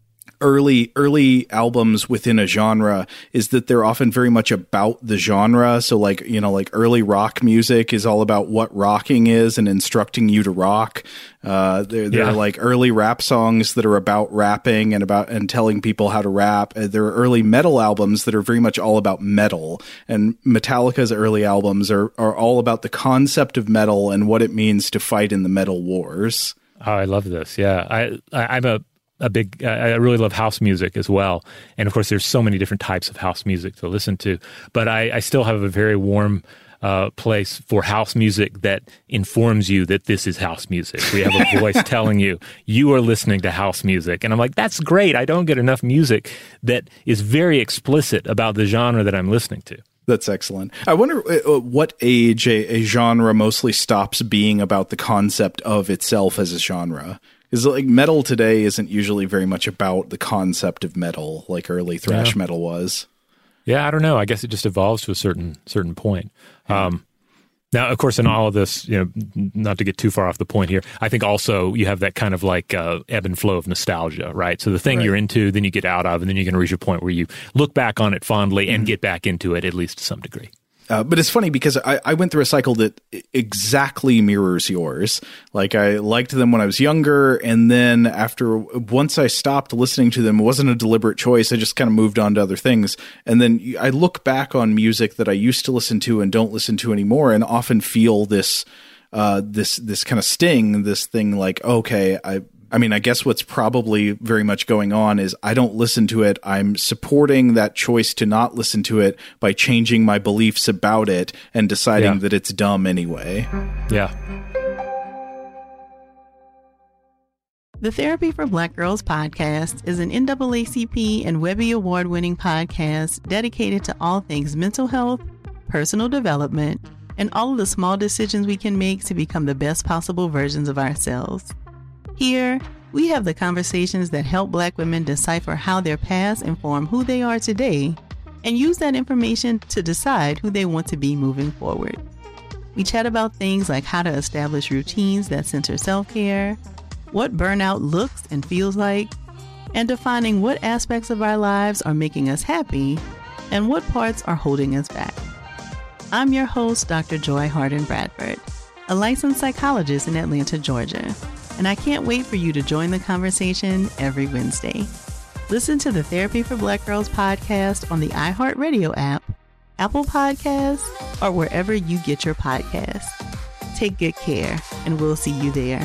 early early albums within a genre is that they're often very much about the genre. So like, you know, like early rock music is all about what rocking is and instructing you to rock. Uh, there, there yeah. are like early rap songs that are about rapping and about and telling people how to rap. Uh, there are early metal albums that are very much all about metal. And Metallica's early albums are, are all about the concept of metal and what it means to fight in the metal wars. Oh, I love this. Yeah. I, I I'm a A big, uh, I really love house music as well, and of course, there's so many different types of house music to listen to. But I, I still have a very warm uh, place for house music that informs you that this is house music. We have a voice telling you you are listening to house music, and I'm like, that's great. I don't get enough music that is very explicit about the genre that I'm listening to. That's excellent. I wonder uh, what age a, a genre mostly stops being about the concept of itself as a genre. Is like metal today isn't usually very much about the concept of metal like early thrash yeah. metal was. Yeah, I don't know. I guess it just evolves to a certain certain point. Yeah. Um, now, of course, in all of this, you know, not to get too far off the point here, I think also you have that kind of like uh, ebb and flow of nostalgia, right? So the thing right. you're into, then you get out of, and then you're going to reach a point where you look back on it fondly and mm-hmm. get back into it, at least to some degree. Uh, but it's funny because I, I went through a cycle that exactly mirrors yours. Like I liked them when I was younger, and then after once I stopped listening to them, it wasn't a deliberate choice. I just kind of moved on to other things. And then I look back on music that I used to listen to and don't listen to anymore, and often feel this uh, this this kind of sting, this thing like, okay, I. I mean, I guess what's probably very much going on is I don't listen to it. I'm supporting that choice to not listen to it by changing my beliefs about it and deciding yeah. that it's dumb anyway. Yeah. The Therapy for Black Girls podcast is an N double A C P and Webby Award-winning podcast dedicated to all things mental health, personal development, and all of the small decisions we can make to become the best possible versions of ourselves. Here, we have the conversations that help Black women decipher how their past inform who they are today and use that information to decide who they want to be moving forward. We chat about things like how to establish routines that center self-care, what burnout looks and feels like, and defining what aspects of our lives are making us happy and what parts are holding us back. I'm your host, Doctor Joy Harden Bradford, a licensed psychologist in Atlanta, Georgia, and I can't wait for you to join the conversation every Wednesday. Listen to the Therapy for Black Girls podcast on the iHeartRadio app, Apple Podcasts, or wherever you get your podcasts. Take good care, and we'll see you there.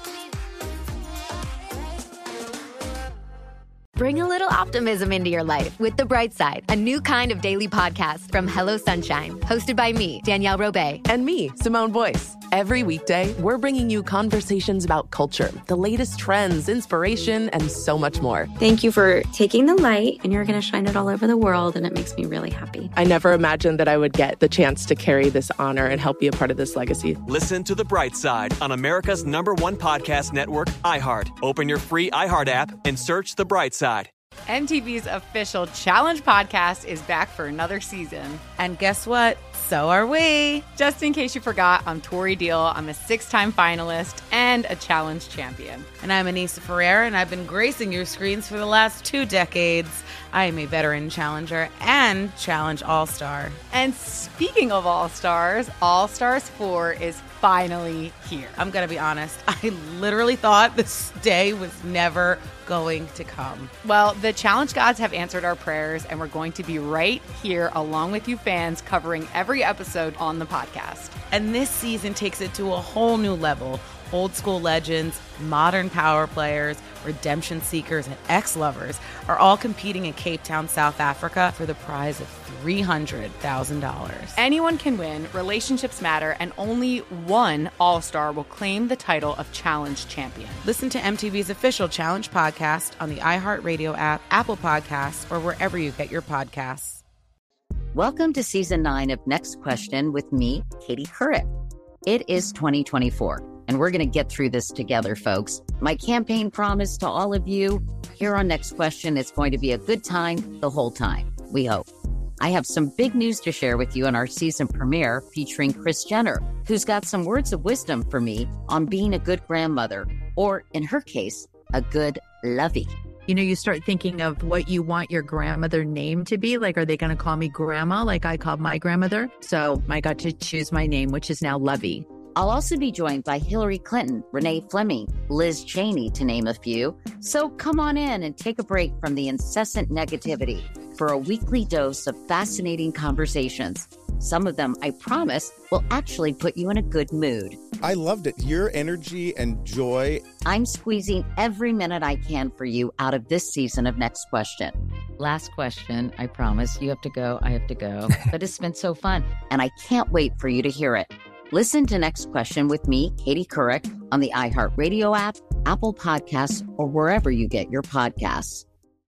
Bring a little optimism into your life with The Bright Side, a new kind of daily podcast from Hello Sunshine, hosted by me, Danielle Robay. And me, Simone Boyce. Every weekday, we're bringing you conversations about culture, the latest trends, inspiration, and so much more. Thank you for taking the light, and you're going to shine it all over the world, and it makes me really happy. I never imagined that I would get the chance to carry this honor and help be a part of this legacy. Listen to The Bright Side on America's number one podcast network, iHeart. Open your free iHeart app and search The Bright Side. M T V's official Challenge podcast is back for another season. And guess what? So are we. Just in case you forgot, I'm Tori Deal. I'm a six-time finalist and a Challenge champion. And I'm Anissa Ferreira, and I've been gracing your screens for the last two decades. I am a veteran challenger and Challenge All-Star. And speaking of All-Stars, All-Stars four is finally here. I'm going to be honest. I literally thought this day was never going to come. Well, the Challenge gods have answered our prayers, and we're going to be right here along with you fans covering every episode on the podcast. And this season takes it to a whole new level. Old school legends, modern power players, redemption seekers, and ex-lovers are all competing in Cape Town, South Africa for the prize of three hundred thousand dollars. Anyone can win, relationships matter, and only one All-Star will claim the title of Challenge champion. Listen to M T V's official Challenge podcast on the iHeartRadio app, Apple Podcasts, or wherever you get your podcasts. Welcome to Season nine of Next Question with me, Katie Couric. It is twenty twenty-four. And we're going to get through this together, folks. My campaign promise to all of you here on Next Question is going to be a good time the whole time, we hope. I have some big news to share with you on our season premiere featuring Kris Jenner, who's got some words of wisdom for me on being a good grandmother, or in her case, a good lovey. You know, you start thinking of what you want your grandmother name to be. Like, are they going to call me grandma like I called my grandmother? So I got to choose my name, which is now Lovey. I'll also be joined by Hillary Clinton, Renee Fleming, Liz Cheney, to name a few. So come on in and take a break from the incessant negativity for a weekly dose of fascinating conversations. Some of them, I promise, will actually put you in a good mood. I loved it. Your energy and joy. I'm squeezing every minute I can for you out of this season of Next Question. Last question, I promise. You have to go, I have to go. But it's been so fun, and I can't wait for you to hear it. Listen to Next Question with me, Katie Couric, on the iHeartRadio app, Apple Podcasts, or wherever you get your podcasts.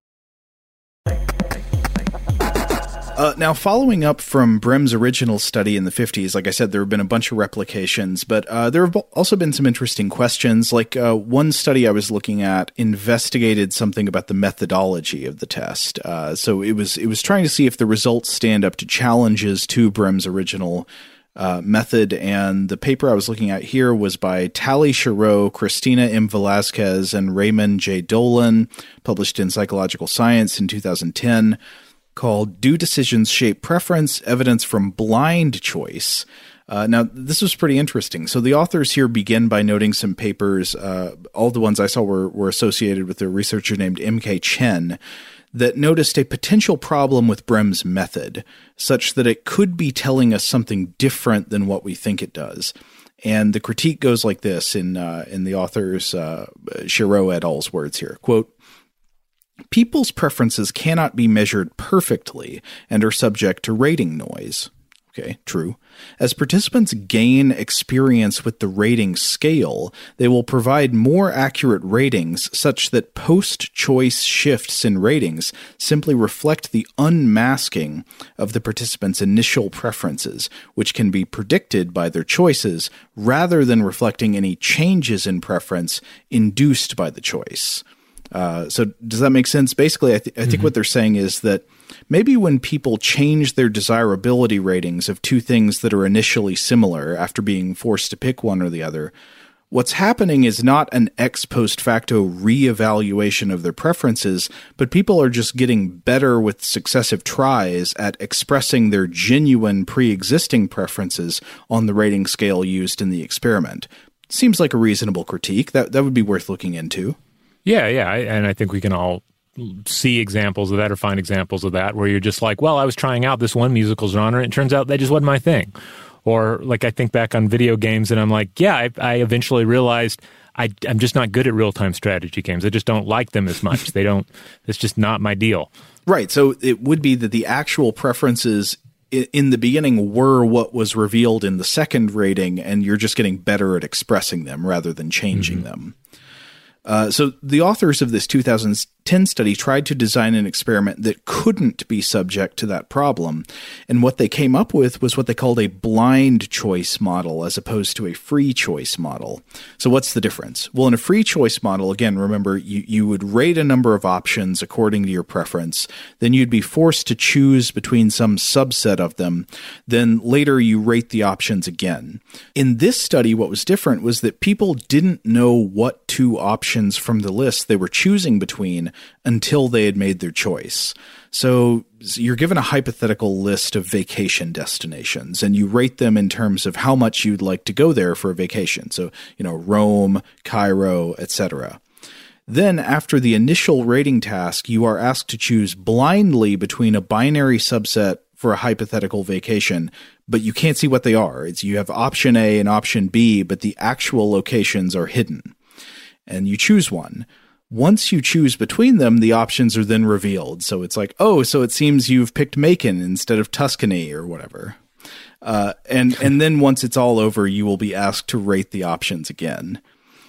Uh, now, following up from Brem's original study in the fifties, like I said, there have been a bunch of replications, but uh, there have also been some interesting questions. Like uh, one study I was looking at investigated something about the methodology of the test. Uh, so it was it was trying to see if the results stand up to challenges to Brem's original Uh, method, and the paper I was looking at here was by Tali Sharot, Christina M. Velasquez, and Raymond J. Dolan, published in Psychological Science in two thousand ten, called Do Decisions Shape Preference? Evidence from Blind Choice. Uh, now, this was pretty interesting. So the authors here begin by noting some papers, uh, all the ones I saw were, were associated with a researcher named M K Chen, that noticed a potential problem with Brem's method, such that it could be telling us something different than what we think it does. And the critique goes like this in uh, in the author's uh, Sharot et al.'s words here, quote, "People's preferences cannot be measured perfectly and are subject to rating noise." Okay, true. As participants gain experience with the rating scale, they will provide more accurate ratings such that post-choice shifts in ratings simply reflect the unmasking of the participants' initial preferences, which can be predicted by their choices, rather than reflecting any changes in preference induced by the choice. Uh, so does that make sense? Basically, I, th- I think mm-hmm. what they're saying is that maybe when people change their desirability ratings of two things that are initially similar after being forced to pick one or the other, what's happening is not an ex post facto reevaluation of their preferences, but people are just getting better with successive tries at expressing their genuine pre-existing preferences on the rating scale used in the experiment. Seems like a reasonable critique. That that would be worth looking into. Yeah, yeah, I, and I think we can all see examples of that or find examples of that where you're just like, well, I was trying out this one musical genre, and it turns out that just wasn't my thing. Or like I think back on video games, and I'm like, yeah, I, I eventually realized I, I'm just not good at real-time strategy games. I just don't like them as much. They don't. It's just not my deal. Right. So it would be that the actual preferences in the beginning were what was revealed in the second rating, and you're just getting better at expressing them rather than changing mm-hmm. them. Uh, so the authors of this two thousand ten study tried to design an experiment that couldn't be subject to that problem. And what they came up with was what they called a blind choice model as opposed to a free choice model. So what's the difference? Well, in a free choice model, again, remember, you, you would rate a number of options according to your preference. Then you'd be forced to choose between some subset of them. Then later you rate the options again. In this study, what was different was that people didn't know what two options from the list they were choosing between until they had made their choice. So you're given a hypothetical list of vacation destinations, and you rate them in terms of how much you'd like to go there for a vacation. So, you know, Rome, Cairo, et cetera. Then, after the initial rating task, you are asked to choose blindly between a binary subset for a hypothetical vacation, but you can't see what they are. It's you have option A and option B, but the actual locations are hidden. And you choose one. Once you choose between them, the options are then revealed. So it's like, oh, so it seems you've picked Macon instead of Tuscany or whatever. Uh, and and then once it's all over, you will be asked to rate the options again.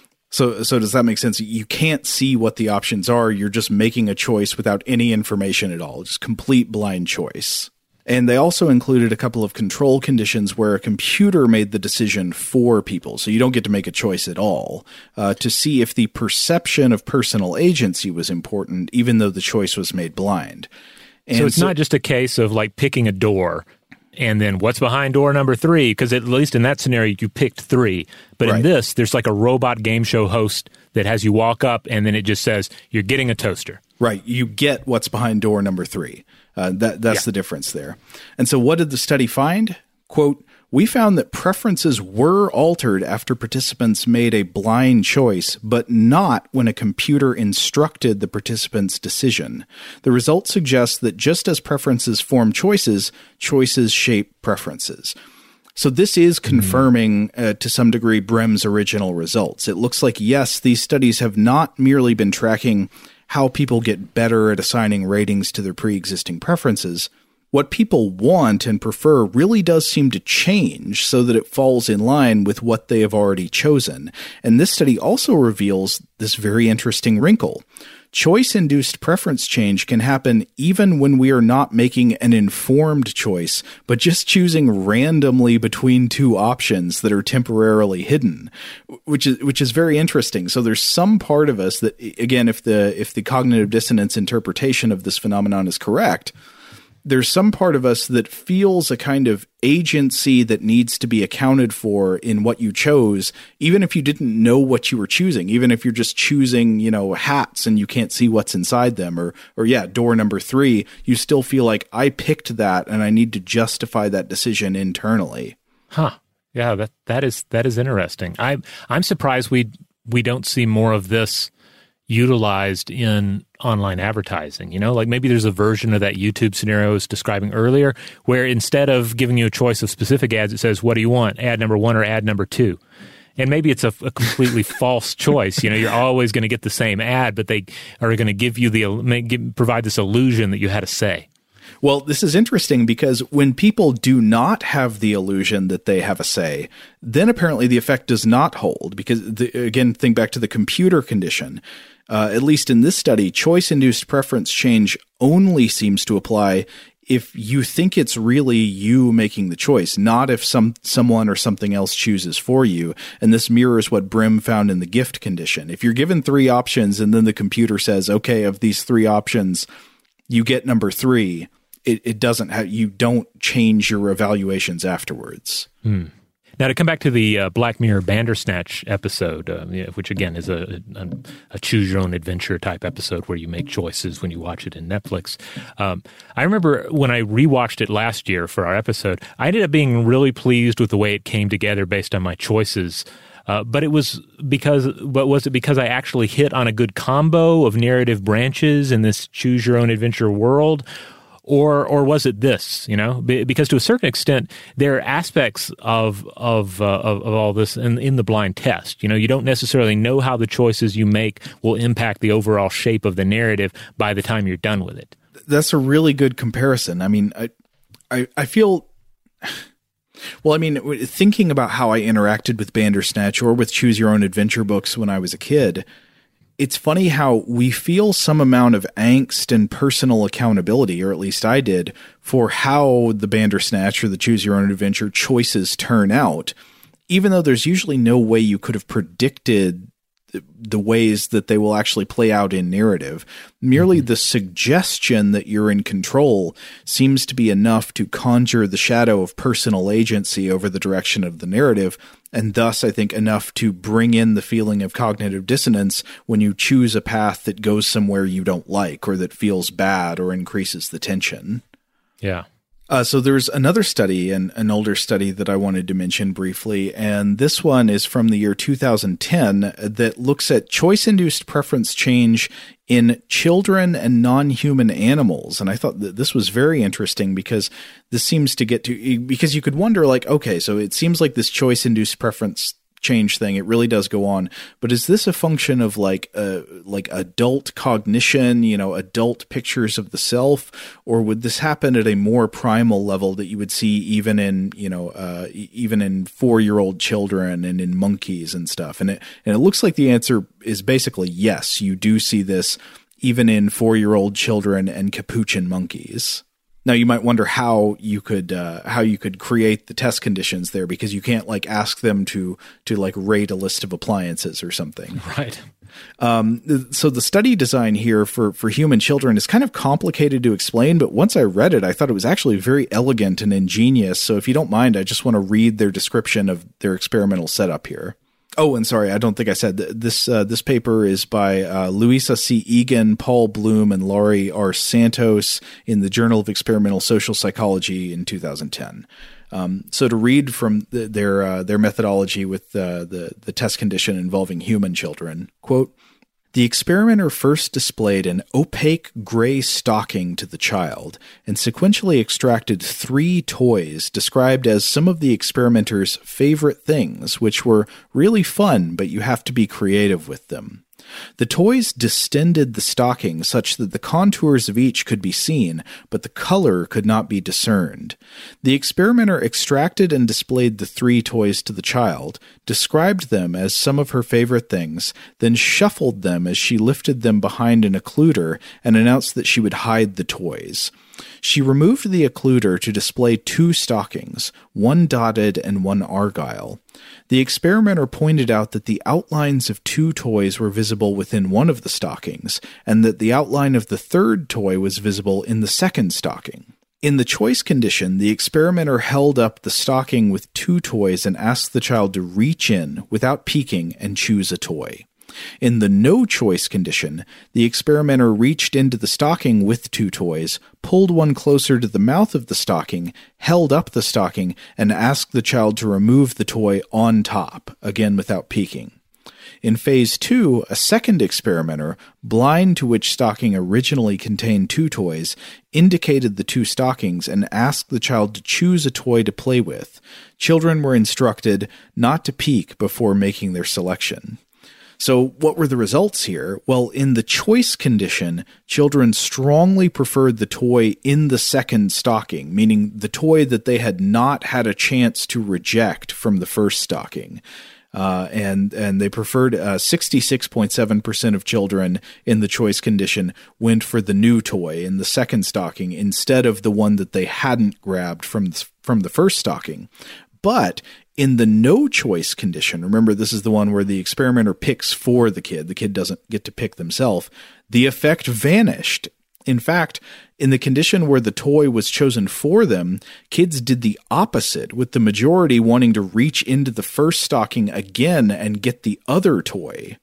So so does that make sense? You can't see what the options are. You're just making a choice without any information at all. Just complete blind choice. And they also included a couple of control conditions where a computer made the decision for people, so you don't get to make a choice at all, uh, to see if the perception of personal agency was important, even though the choice was made blind. And so it's so, not just a case of like picking a door and then what's behind door number three, because at least in that scenario, you picked three. But right. in this, there's like a robot game show host that has you walk up and then it just says, you're getting a toaster. Right. You get what's behind door number three. Uh, that That's yeah. the difference there. And so what did the study find? Quote, we found that preferences were altered after participants made a blind choice, but not when a computer instructed the participant's decision. The results suggest that just as preferences form choices, choices shape preferences. So this is confirming, uh, to some degree, Brem's original results. It looks like, yes, these studies have not merely been tracking how people get better at assigning ratings to their pre-existing preferences. What people want and prefer really does seem to change so that it falls in line with what they have already chosen. And this study also reveals this very interesting wrinkle. Choice-induced preference change can happen even when we are not making an informed choice, but just choosing randomly between two options that are temporarily hidden, which is which is very interesting. So there's some part of us that, again, if the if the cognitive dissonance interpretation of this phenomenon is correct, there's some part of us that feels a kind of agency that needs to be accounted for in what you chose, even if you didn't know what you were choosing, even if you're just choosing, you know, hats and you can't see what's inside them, or, or yeah, door number three, you still feel like I picked that and I need to justify that decision internally. Huh. Yeah, that, that is, that is interesting. I, I'm surprised we, we don't see more of this utilized in online advertising. You know, like maybe there's a version of that YouTube scenario I was describing earlier where instead of giving you a choice of specific ads, it says, what do you want? Ad number one or ad number two? And maybe it's a, a completely false choice. You know, you're always going to get the same ad, but they are going to give you the, give, provide this illusion that you had a say. Well, this is interesting because when people do not have the illusion that they have a say, then apparently the effect does not hold because, the, again, think back to the computer condition. Uh, at least in this study, choice-induced preference change only seems to apply if you think it's really you making the choice, not if some someone or something else chooses for you. And this mirrors what Brim found in the gift condition. If you're given three options and then the computer says, okay, of these three options, you get number three, it, it doesn't have, you don't change your evaluations afterwards. Hmm. Now, to come back to the uh, Black Mirror Bandersnatch episode, uh, yeah, which again is a, a, a choose-your-own-adventure type episode where you make choices when you watch it in Netflix. Um, I remember when I rewatched it last year for our episode, I ended up being really pleased with the way it came together based on my choices. Uh, but it was because, but was it because I actually hit on a good combo of narrative branches in this choose-your-own-adventure world? Or or was it this, you know? Because to a certain extent, there are aspects of of uh, of, of all this in, in the blind test. You know, you don't necessarily know how the choices you make will impact the overall shape of the narrative by the time you're done with it. That's a really good comparison. I mean, I I, I feel... Well, I mean, thinking about how I interacted with Bandersnatch or with Choose Your Own Adventure books when I was a kid, it's funny how we feel some amount of angst and personal accountability, or at least I did, for how the Bandersnatch or the Choose Your Own Adventure choices turn out, even though there's usually no way you could have predicted the ways that they will actually play out in narrative. Merely mm-hmm. the suggestion that you're in control seems to be enough to conjure the shadow of personal agency over the direction of the narrative, and thus I think enough to bring in the feeling of cognitive dissonance when you choose a path that goes somewhere you don't like or that feels bad or increases the tension. Yeah. Uh, so there's another study, an, an older study that I wanted to mention briefly, and this one is from the year two thousand ten that looks at choice-induced preference change in children and non-human animals. And I thought that this was very interesting because this seems to get to, because you could wonder like, okay, so it seems like this choice-induced preference change thing, it really does go on, but is this a function of like uh, like adult cognition, you know, adult pictures of the self, or would this happen at a more primal level that you would see even in, you know, uh, even in four-year-old children and in monkeys and stuff? And it and it looks like the answer is basically yes, you do see this even in four-year-old children and capuchin monkeys. Now you might wonder how you could uh, how you could create the test conditions there, because you can't like ask them to to like rate a list of appliances or something. Right. Um, so the study design here for for human children is kind of complicated to explain, but once I read it, I thought it was actually very elegant and ingenious. So if you don't mind, I just want to read their description of their experimental setup here. Oh, and sorry, I don't think I said th- this. Uh, this paper is by uh, Louisa C. Egan, Paul Bloom, and Laurie R. Santos in the Journal of Experimental Social Psychology in two thousand ten. Um, so to read from the, their uh, their methodology with uh, the the test condition involving human children, quote, "The experimenter first displayed an opaque gray stocking to the child and sequentially extracted three toys described as some of the experimenter's favorite things, which were really fun, but you have to be creative with them. The toys distended the stocking such that the contours of each could be seen, but the color could not be discerned. The experimenter extracted and displayed the three toys to the child, described them as some of her favorite things, then shuffled them as she lifted them behind an occluder and announced that she would hide the toys. She removed the occluder to display two stockings, one dotted and one argyle. The experimenter pointed out that the outlines of two toys were visible within one of the stockings, and that the outline of the third toy was visible in the second stocking. In the choice condition, the experimenter held up the stocking with two toys and asked the child to reach in without peeking and choose a toy. In the no-choice condition, the experimenter reached into the stocking with two toys, pulled one closer to the mouth of the stocking, held up the stocking, and asked the child to remove the toy on top, again without peeking. In phase two, a second experimenter, blind to which stocking originally contained two toys, indicated the two stockings and asked the child to choose a toy to play with. Children were instructed not to peek before making their selection. So what were the results here? Well, in the choice condition, children strongly preferred the toy in the second stocking, meaning the toy that they had not had a chance to reject from the first stocking. Uh, and and they preferred uh, sixty-six point seven percent of children in the choice condition went for the new toy in the second stocking instead of the one that they hadn't grabbed from the, from the first stocking. But in the no choice condition, remember this is the one where the experimenter picks for the kid, the kid doesn't get to pick themselves, the effect vanished. In fact, in the condition where the toy was chosen for them, kids did the opposite, with the majority wanting to reach into the first stocking again and get the other toy.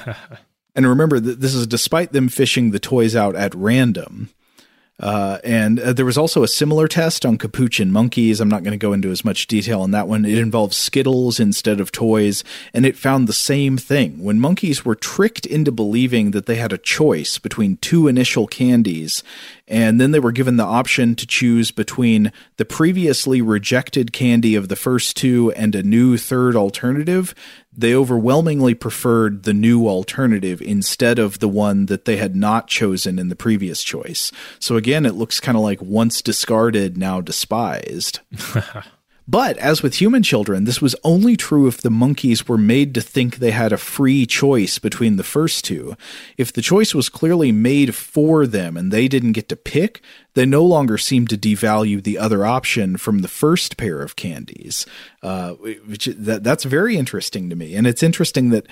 And remember, that this is despite them fishing the toys out at random. Uh, and uh, there was also a similar test on capuchin monkeys. I'm not going to go into as much detail on that one. It involved Skittles instead of toys, and it found the same thing. When monkeys were tricked into believing that they had a choice between two initial candies, and then they were given the option to choose between the previously rejected candy of the first two and a new third alternative, they overwhelmingly preferred the new alternative instead of the one that they had not chosen in the previous choice. So again, it looks kind of like once discarded, now despised. But as with human children, this was only true if the monkeys were made to think they had a free choice between the first two. If the choice was clearly made for them and they didn't get to pick, they no longer seemed to devalue the other option from the first pair of candies. Uh, which that, that's very interesting to me. And it's interesting that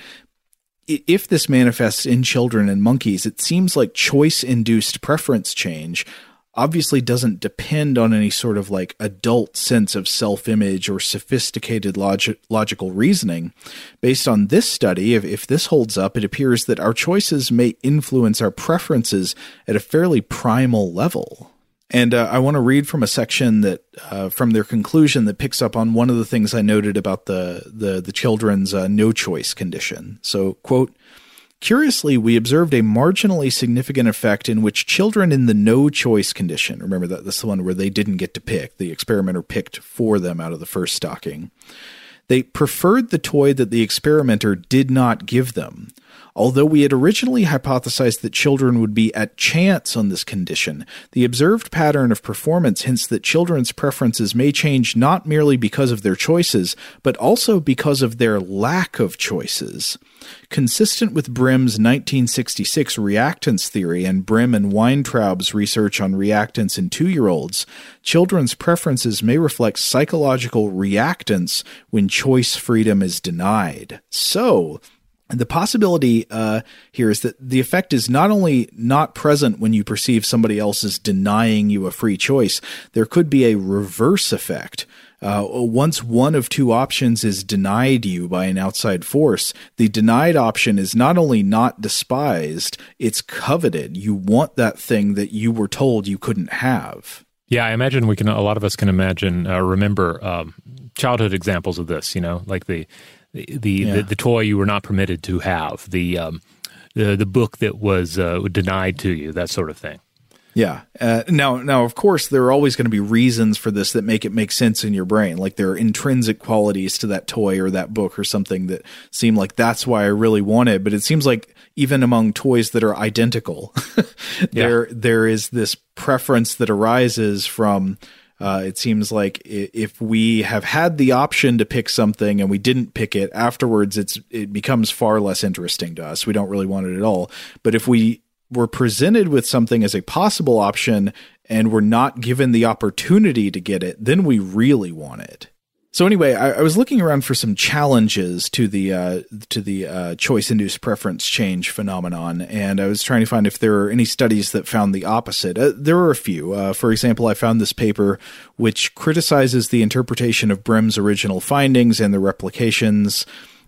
if this manifests in children and monkeys, it seems like choice-induced preference change obviously doesn't depend on any sort of like adult sense of self-image or sophisticated logi- logical reasoning. Based on this study, if, if this holds up, it appears that our choices may influence our preferences at a fairly primal level. And uh, I want to read from a section that, uh, from their conclusion, that picks up on one of the things I noted about the the, the children's uh, no-choice condition. So, quote, curiously, we observed a marginally significant effect in which children in the no-choice condition, remember that that's the one where they didn't get to pick, the experimenter picked for them out of the first stocking, they preferred the toy that the experimenter did not give them. Although we had originally hypothesized that children would be at chance on this condition, the observed pattern of performance hints that children's preferences may change not merely because of their choices, but also because of their lack of choices. Consistent with Brim's nineteen sixty-six reactance theory and Brim and Weintraub's research on reactance in two-year-olds, children's preferences may reflect psychological reactance when choice freedom is denied. So, the possibility uh, here is that the effect is not only not present when you perceive somebody else as denying you a free choice, there could be a reverse effect. Uh, once one of two options is denied you by an outside force, the denied option is not only not despised, it's coveted. You want that thing that you were told you couldn't have. Yeah, I imagine we can, a lot of us can imagine, uh, remember um, childhood examples of this, you know, like the The the, yeah. the the toy you were not permitted to have, the um, the the book that was uh, denied to you, that sort of thing. Yeah. Uh, now, now, of course, there are always going to be reasons for this that make it make sense in your brain. Like there are intrinsic qualities to that toy or that book or something that seem like that's why I really want it. But it seems like even among toys that are identical, there yeah. there is this preference that arises from. Uh, it seems like if we have had the option to pick something and we didn't pick it, afterwards it's it becomes far less interesting to us. We don't really want it at all. But if we were presented with something as a possible option and we're not given the opportunity to get it, then we really want it. So anyway, I, I was looking around for some challenges to the uh, to the uh, choice-induced preference change phenomenon, and I was trying to find if there are any studies that found the opposite. Uh, there are a few. Uh, for example, I found this paper which criticizes the interpretation of Brim's original findings and the replications,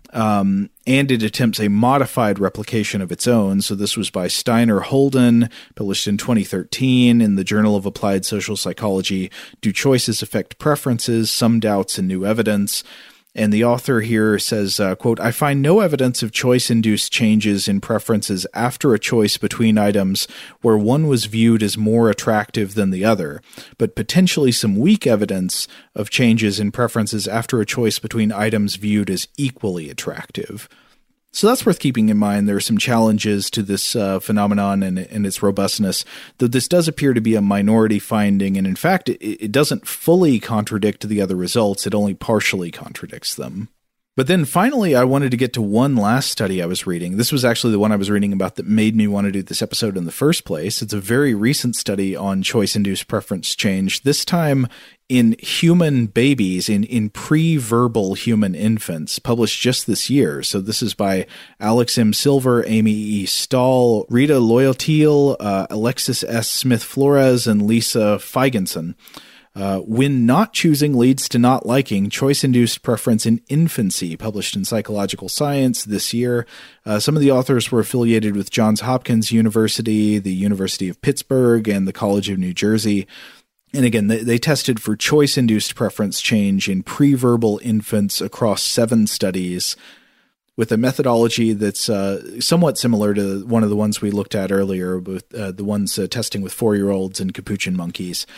um, and it attempts a modified replication of its own. So this was by Steiner Holden, published in twenty thirteen in the Journal of Applied Social Psychology. Do Choices Affect Preferences? Some Doubts and New Evidence. And the author here says, uh, quote, I find no evidence of choice-induced changes in preferences after a choice between items where one was viewed as more attractive than the other, but potentially some weak evidence of changes in preferences after a choice between items viewed as equally attractive. So that's worth keeping in mind. There are some challenges to this uh, phenomenon and, and its robustness, though this does appear to be a minority finding. And in fact, it, it doesn't fully contradict the other results. It only partially contradicts them. But then finally, I wanted to get to one last study I was reading. This was actually the one I was reading about that made me want to do this episode in the first place. It's a very recent study on choice-induced preference change, this time in human babies, in, in pre-verbal human infants, published just this year. So this is by Alex M. Silver, Amy E. Stahl, Rita Loyaltil, uh, Alexis S. Smith-Flores, and Lisa Feigenson. Uh, when not choosing leads to not liking, choice-induced preference in infancy, published in Psychological Science this year. Uh, some of the authors were affiliated with Johns Hopkins University, the University of Pittsburgh, and the College of New Jersey. And again, they, they tested for choice-induced preference change in pre-verbal infants across seven studies with a methodology that's uh, somewhat similar to one of the ones we looked at earlier, with uh, the ones uh, testing with four-year-olds and capuchin monkeys.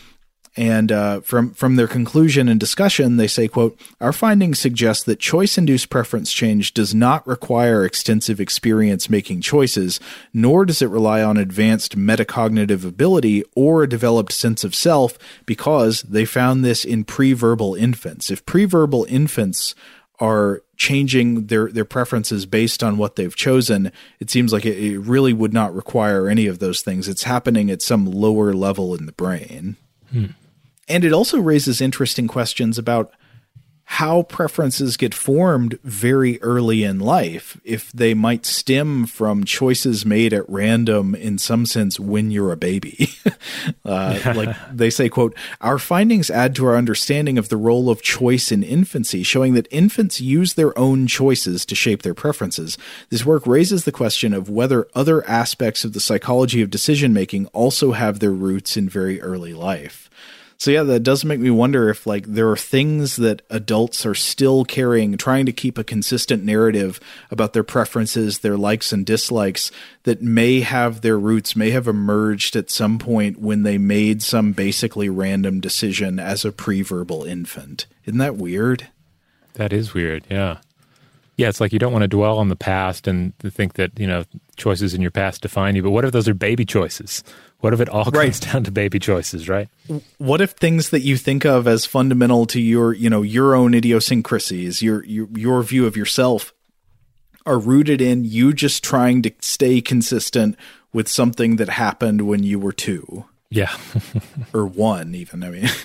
And uh, from from their conclusion and discussion, they say, quote, "Our findings suggest that choice-induced preference change does not require extensive experience making choices, nor does it rely on advanced metacognitive ability or a developed sense of self, because they found this in pre-verbal infants. If pre-verbal infants are changing their, their preferences based on what they've chosen, it seems like it, it really would not require any of those things. It's happening at some lower level in the brain." Hmm. And it also raises interesting questions about how preferences get formed very early in life, if they might stem from choices made at random in some sense when you're a baby. uh, like they say, quote, "Our findings add to our understanding of the role of choice in infancy, showing that infants use their own choices to shape their preferences. This work raises the question of whether other aspects of the psychology of decision-making also have their roots in very early life." So yeah, that does make me wonder if like there are things that adults are still carrying, trying to keep a consistent narrative about their preferences, their likes and dislikes, that may have their roots, may have emerged at some point when they made some basically random decision as a pre-verbal infant. Isn't that weird? That is weird, yeah. Yeah, it's like you don't want to dwell on the past and think that, you know, choices in your past define you, but what if those are baby choices? What if it all comes right down to baby choices, right? What if things that you think of as fundamental to your, you know, your own idiosyncrasies, your your your view of yourself, are rooted in you just trying to stay consistent with something that happened when you were two? Yeah. Or one, even. I mean,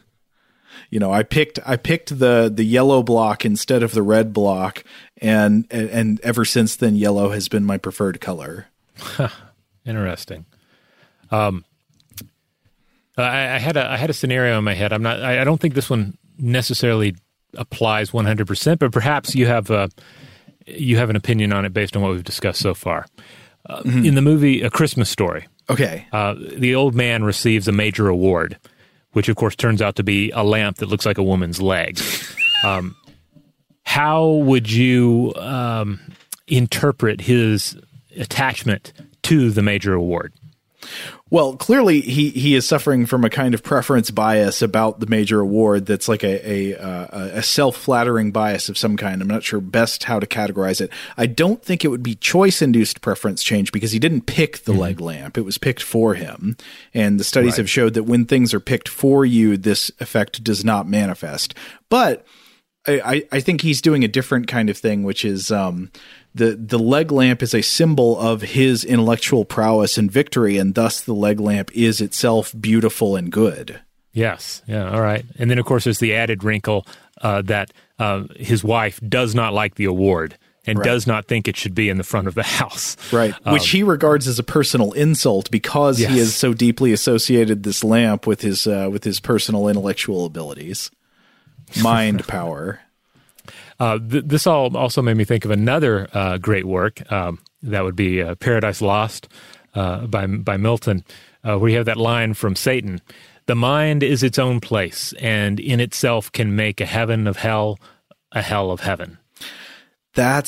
you know, I picked I picked the the yellow block instead of the red block, and and, and ever since then, yellow has been my preferred color. Interesting. Um, I, I had a I had a scenario in my head. I'm not. I, I don't think this one necessarily applies one hundred percent, but perhaps you have a you have an opinion on it based on what we've discussed so far. Uh, mm-hmm. In the movie A Christmas Story, okay, uh, the old man receives a major award, which of course turns out to be a lamp that looks like a woman's leg. um, how would you um, interpret his attachment to the major award? Well, clearly he, he is suffering from a kind of preference bias about the major award that's like a a, uh, a self-flattering bias of some kind. I'm not sure best how to categorize it. I don't think it would be choice-induced preference change because he didn't pick the mm-hmm. leg lamp. It was picked for him. And the studies right. have showed that when things are picked for you, this effect does not manifest. But I, I think he's doing a different kind of thing, which is um, the the leg lamp is a symbol of his intellectual prowess and victory, and thus the leg lamp is itself beautiful and good. Yes. Yeah. All right. And then, of course, there's the added wrinkle uh, that uh, his wife does not like the award and right. does not think it should be in the front of the house. Right. Um, Which he regards as a personal insult because yes. he has so deeply associated this lamp with his uh, with his personal intellectual abilities. Mind power. Uh, th- this all also made me think of another uh, great work. Um, that would be uh, Paradise Lost uh, by by Milton, uh, where you have that line from Satan: "The mind is its own place, and in itself can make a heaven of hell, a hell of heaven." That's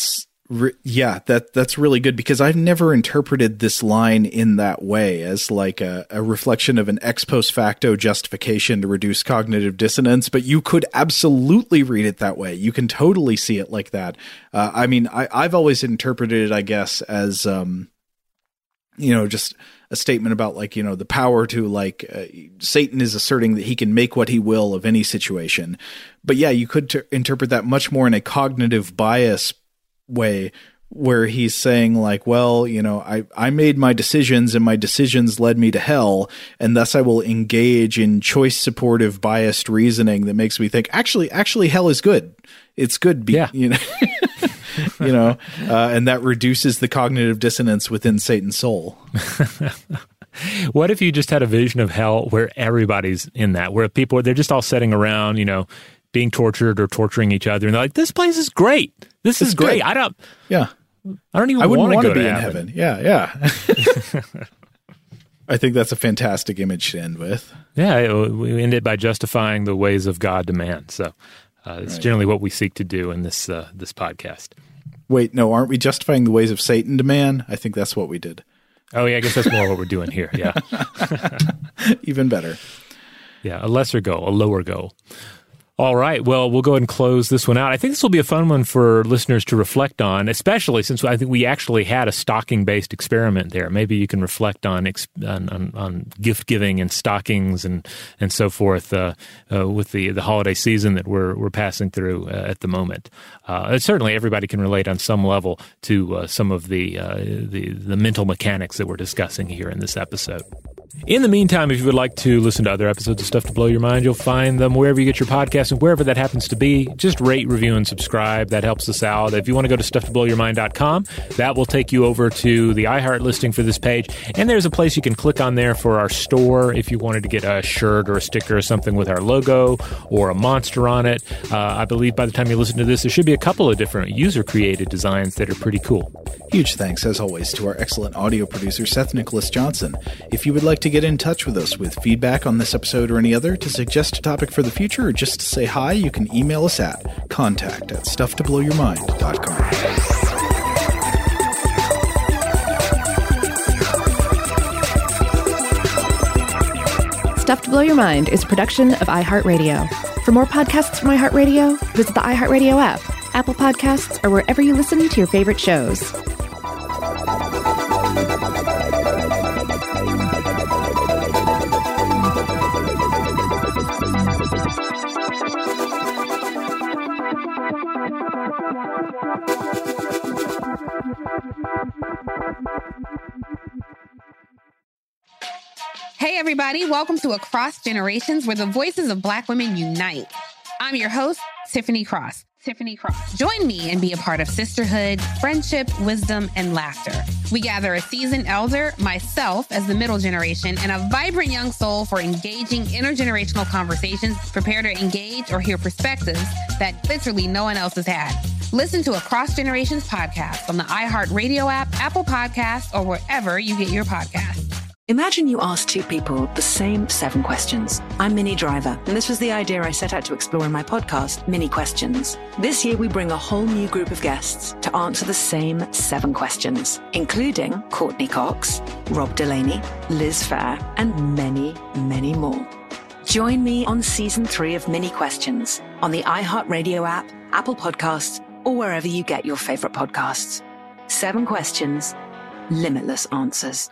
Re- yeah, that that's really good, because I've never interpreted this line in that way, as like a, a reflection of an ex post facto justification to reduce cognitive dissonance. But you could absolutely read it that way. You can totally see it like that. Uh, I mean, I, I've always interpreted it, I guess, as um, you know, just a statement about, like, you know, the power to, like, uh, Satan is asserting that he can make what he will of any situation. But yeah, you could t- interpret that much more in a cognitive bias way, where he's saying, like, well, you know, I, I made my decisions and my decisions led me to hell, and thus I will engage in choice supportive biased reasoning that makes me think, actually, actually hell is good. It's good. Be, yeah. You know, you know, uh, and that reduces the cognitive dissonance within Satan's soul. What if you just had a vision of hell where everybody's in that, where people, they're just all sitting around, you know, being tortured or torturing each other, and they're like, "This place is great. This it's is great. Good. I don't. Yeah, I don't even I wouldn't want to be to in heaven. heaven. Yeah, yeah. I think that's a fantastic image to end with. Yeah, we end it by justifying the ways of God to man. So uh, it's right. generally what we seek to do in this uh, this podcast. Wait, no, aren't we justifying the ways of Satan to man? I think that's what we did. Oh, yeah, I guess that's more what we're doing here. Yeah, even better. Yeah, a lesser goal, a lower goal. All right. Well, we'll go ahead and close this one out. I think this will be a fun one for listeners to reflect on, especially since I think we actually had a stocking-based experiment there. Maybe you can reflect on on, on, on gift giving and stockings and and so forth uh, uh, with the the holiday season that we're we're passing through uh, at the moment. Uh, certainly, everybody can relate on some level to uh, some of the, uh, the the mental mechanics that we're discussing here in this episode. In the meantime, if you would like to listen to other episodes of Stuff to Blow Your Mind, you'll find them wherever you get your podcasts, and wherever that happens to be. Just rate, review, and subscribe. That helps us out. If you want to go to stuff to blow your mind dot com, that will take you over to the iHeart listing for this page. And there's a place you can click on there for our store if you wanted to get a shirt or a sticker or something with our logo or a monster on it. Uh, I believe by the time you listen to this, there should be a couple of different user-created designs that are pretty cool. Huge thanks, as always, to our excellent audio producer, Seth Nicholas Johnson. If you would like to get in touch with us with feedback on this episode or any other, to suggest a topic for the future, or just to say hi, you can email us at contact at stuff to blow your mind dot com. Stuff to Blow Your Mind is a production of iHeartRadio. For more podcasts from iHeartRadio, visit the iHeartRadio app, Apple Podcasts, or wherever you listen to your favorite shows. Hey, everybody. Welcome to Across Generations, where the voices of Black women unite. I'm your host, Tiffany Cross. Tiffany Cross. Join me and be a part of sisterhood, friendship, wisdom, and laughter. We gather a seasoned elder, myself as the middle generation, and a vibrant young soul for engaging intergenerational conversations, prepare to engage or hear perspectives that literally no one else has had. Listen to Across Generations podcast on the iHeartRadio app, Apple Podcasts, or wherever you get your podcasts. Imagine you ask two people the same seven questions. I'm Minnie Driver, and this was the idea I set out to explore in my podcast, Mini Questions. This year, we bring a whole new group of guests to answer the same seven questions, including Courtney Cox, Rob Delaney, Liz Phair, and many, many more. Join me on season three of Mini Questions on the iHeartRadio app, Apple Podcasts, or wherever you get your favorite podcasts. Seven questions, limitless answers.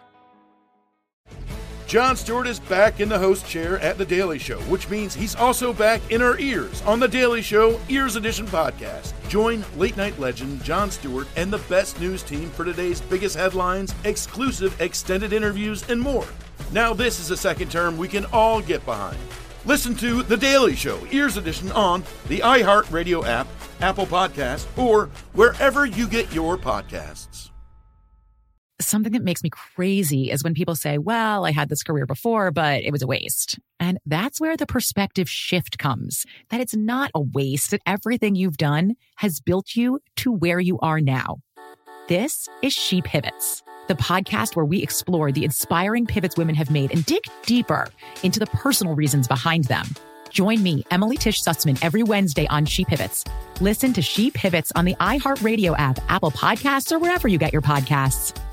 Jon Stewart is back in the host chair at The Daily Show, which means he's also back in our ears on The Daily Show Ears Edition podcast. Join late-night legend Jon Stewart and the best news team for today's biggest headlines, exclusive extended interviews, and more. Now this is a second term we can all get behind. Listen to The Daily Show Ears Edition on the iHeartRadio app, Apple Podcasts, or wherever you get your podcasts. Something that makes me crazy is when people say, well, I had this career before, but it was a waste. And that's where the perspective shift comes, that it's not a waste, that everything you've done has built you to where you are now. This is She Pivots, the podcast where we explore the inspiring pivots women have made and dig deeper into the personal reasons behind them. Join me, Emily Tish Sussman, every Wednesday on She Pivots Listen to She Pivots on the iHeartRadio app, Apple Podcasts, or wherever you get your podcasts.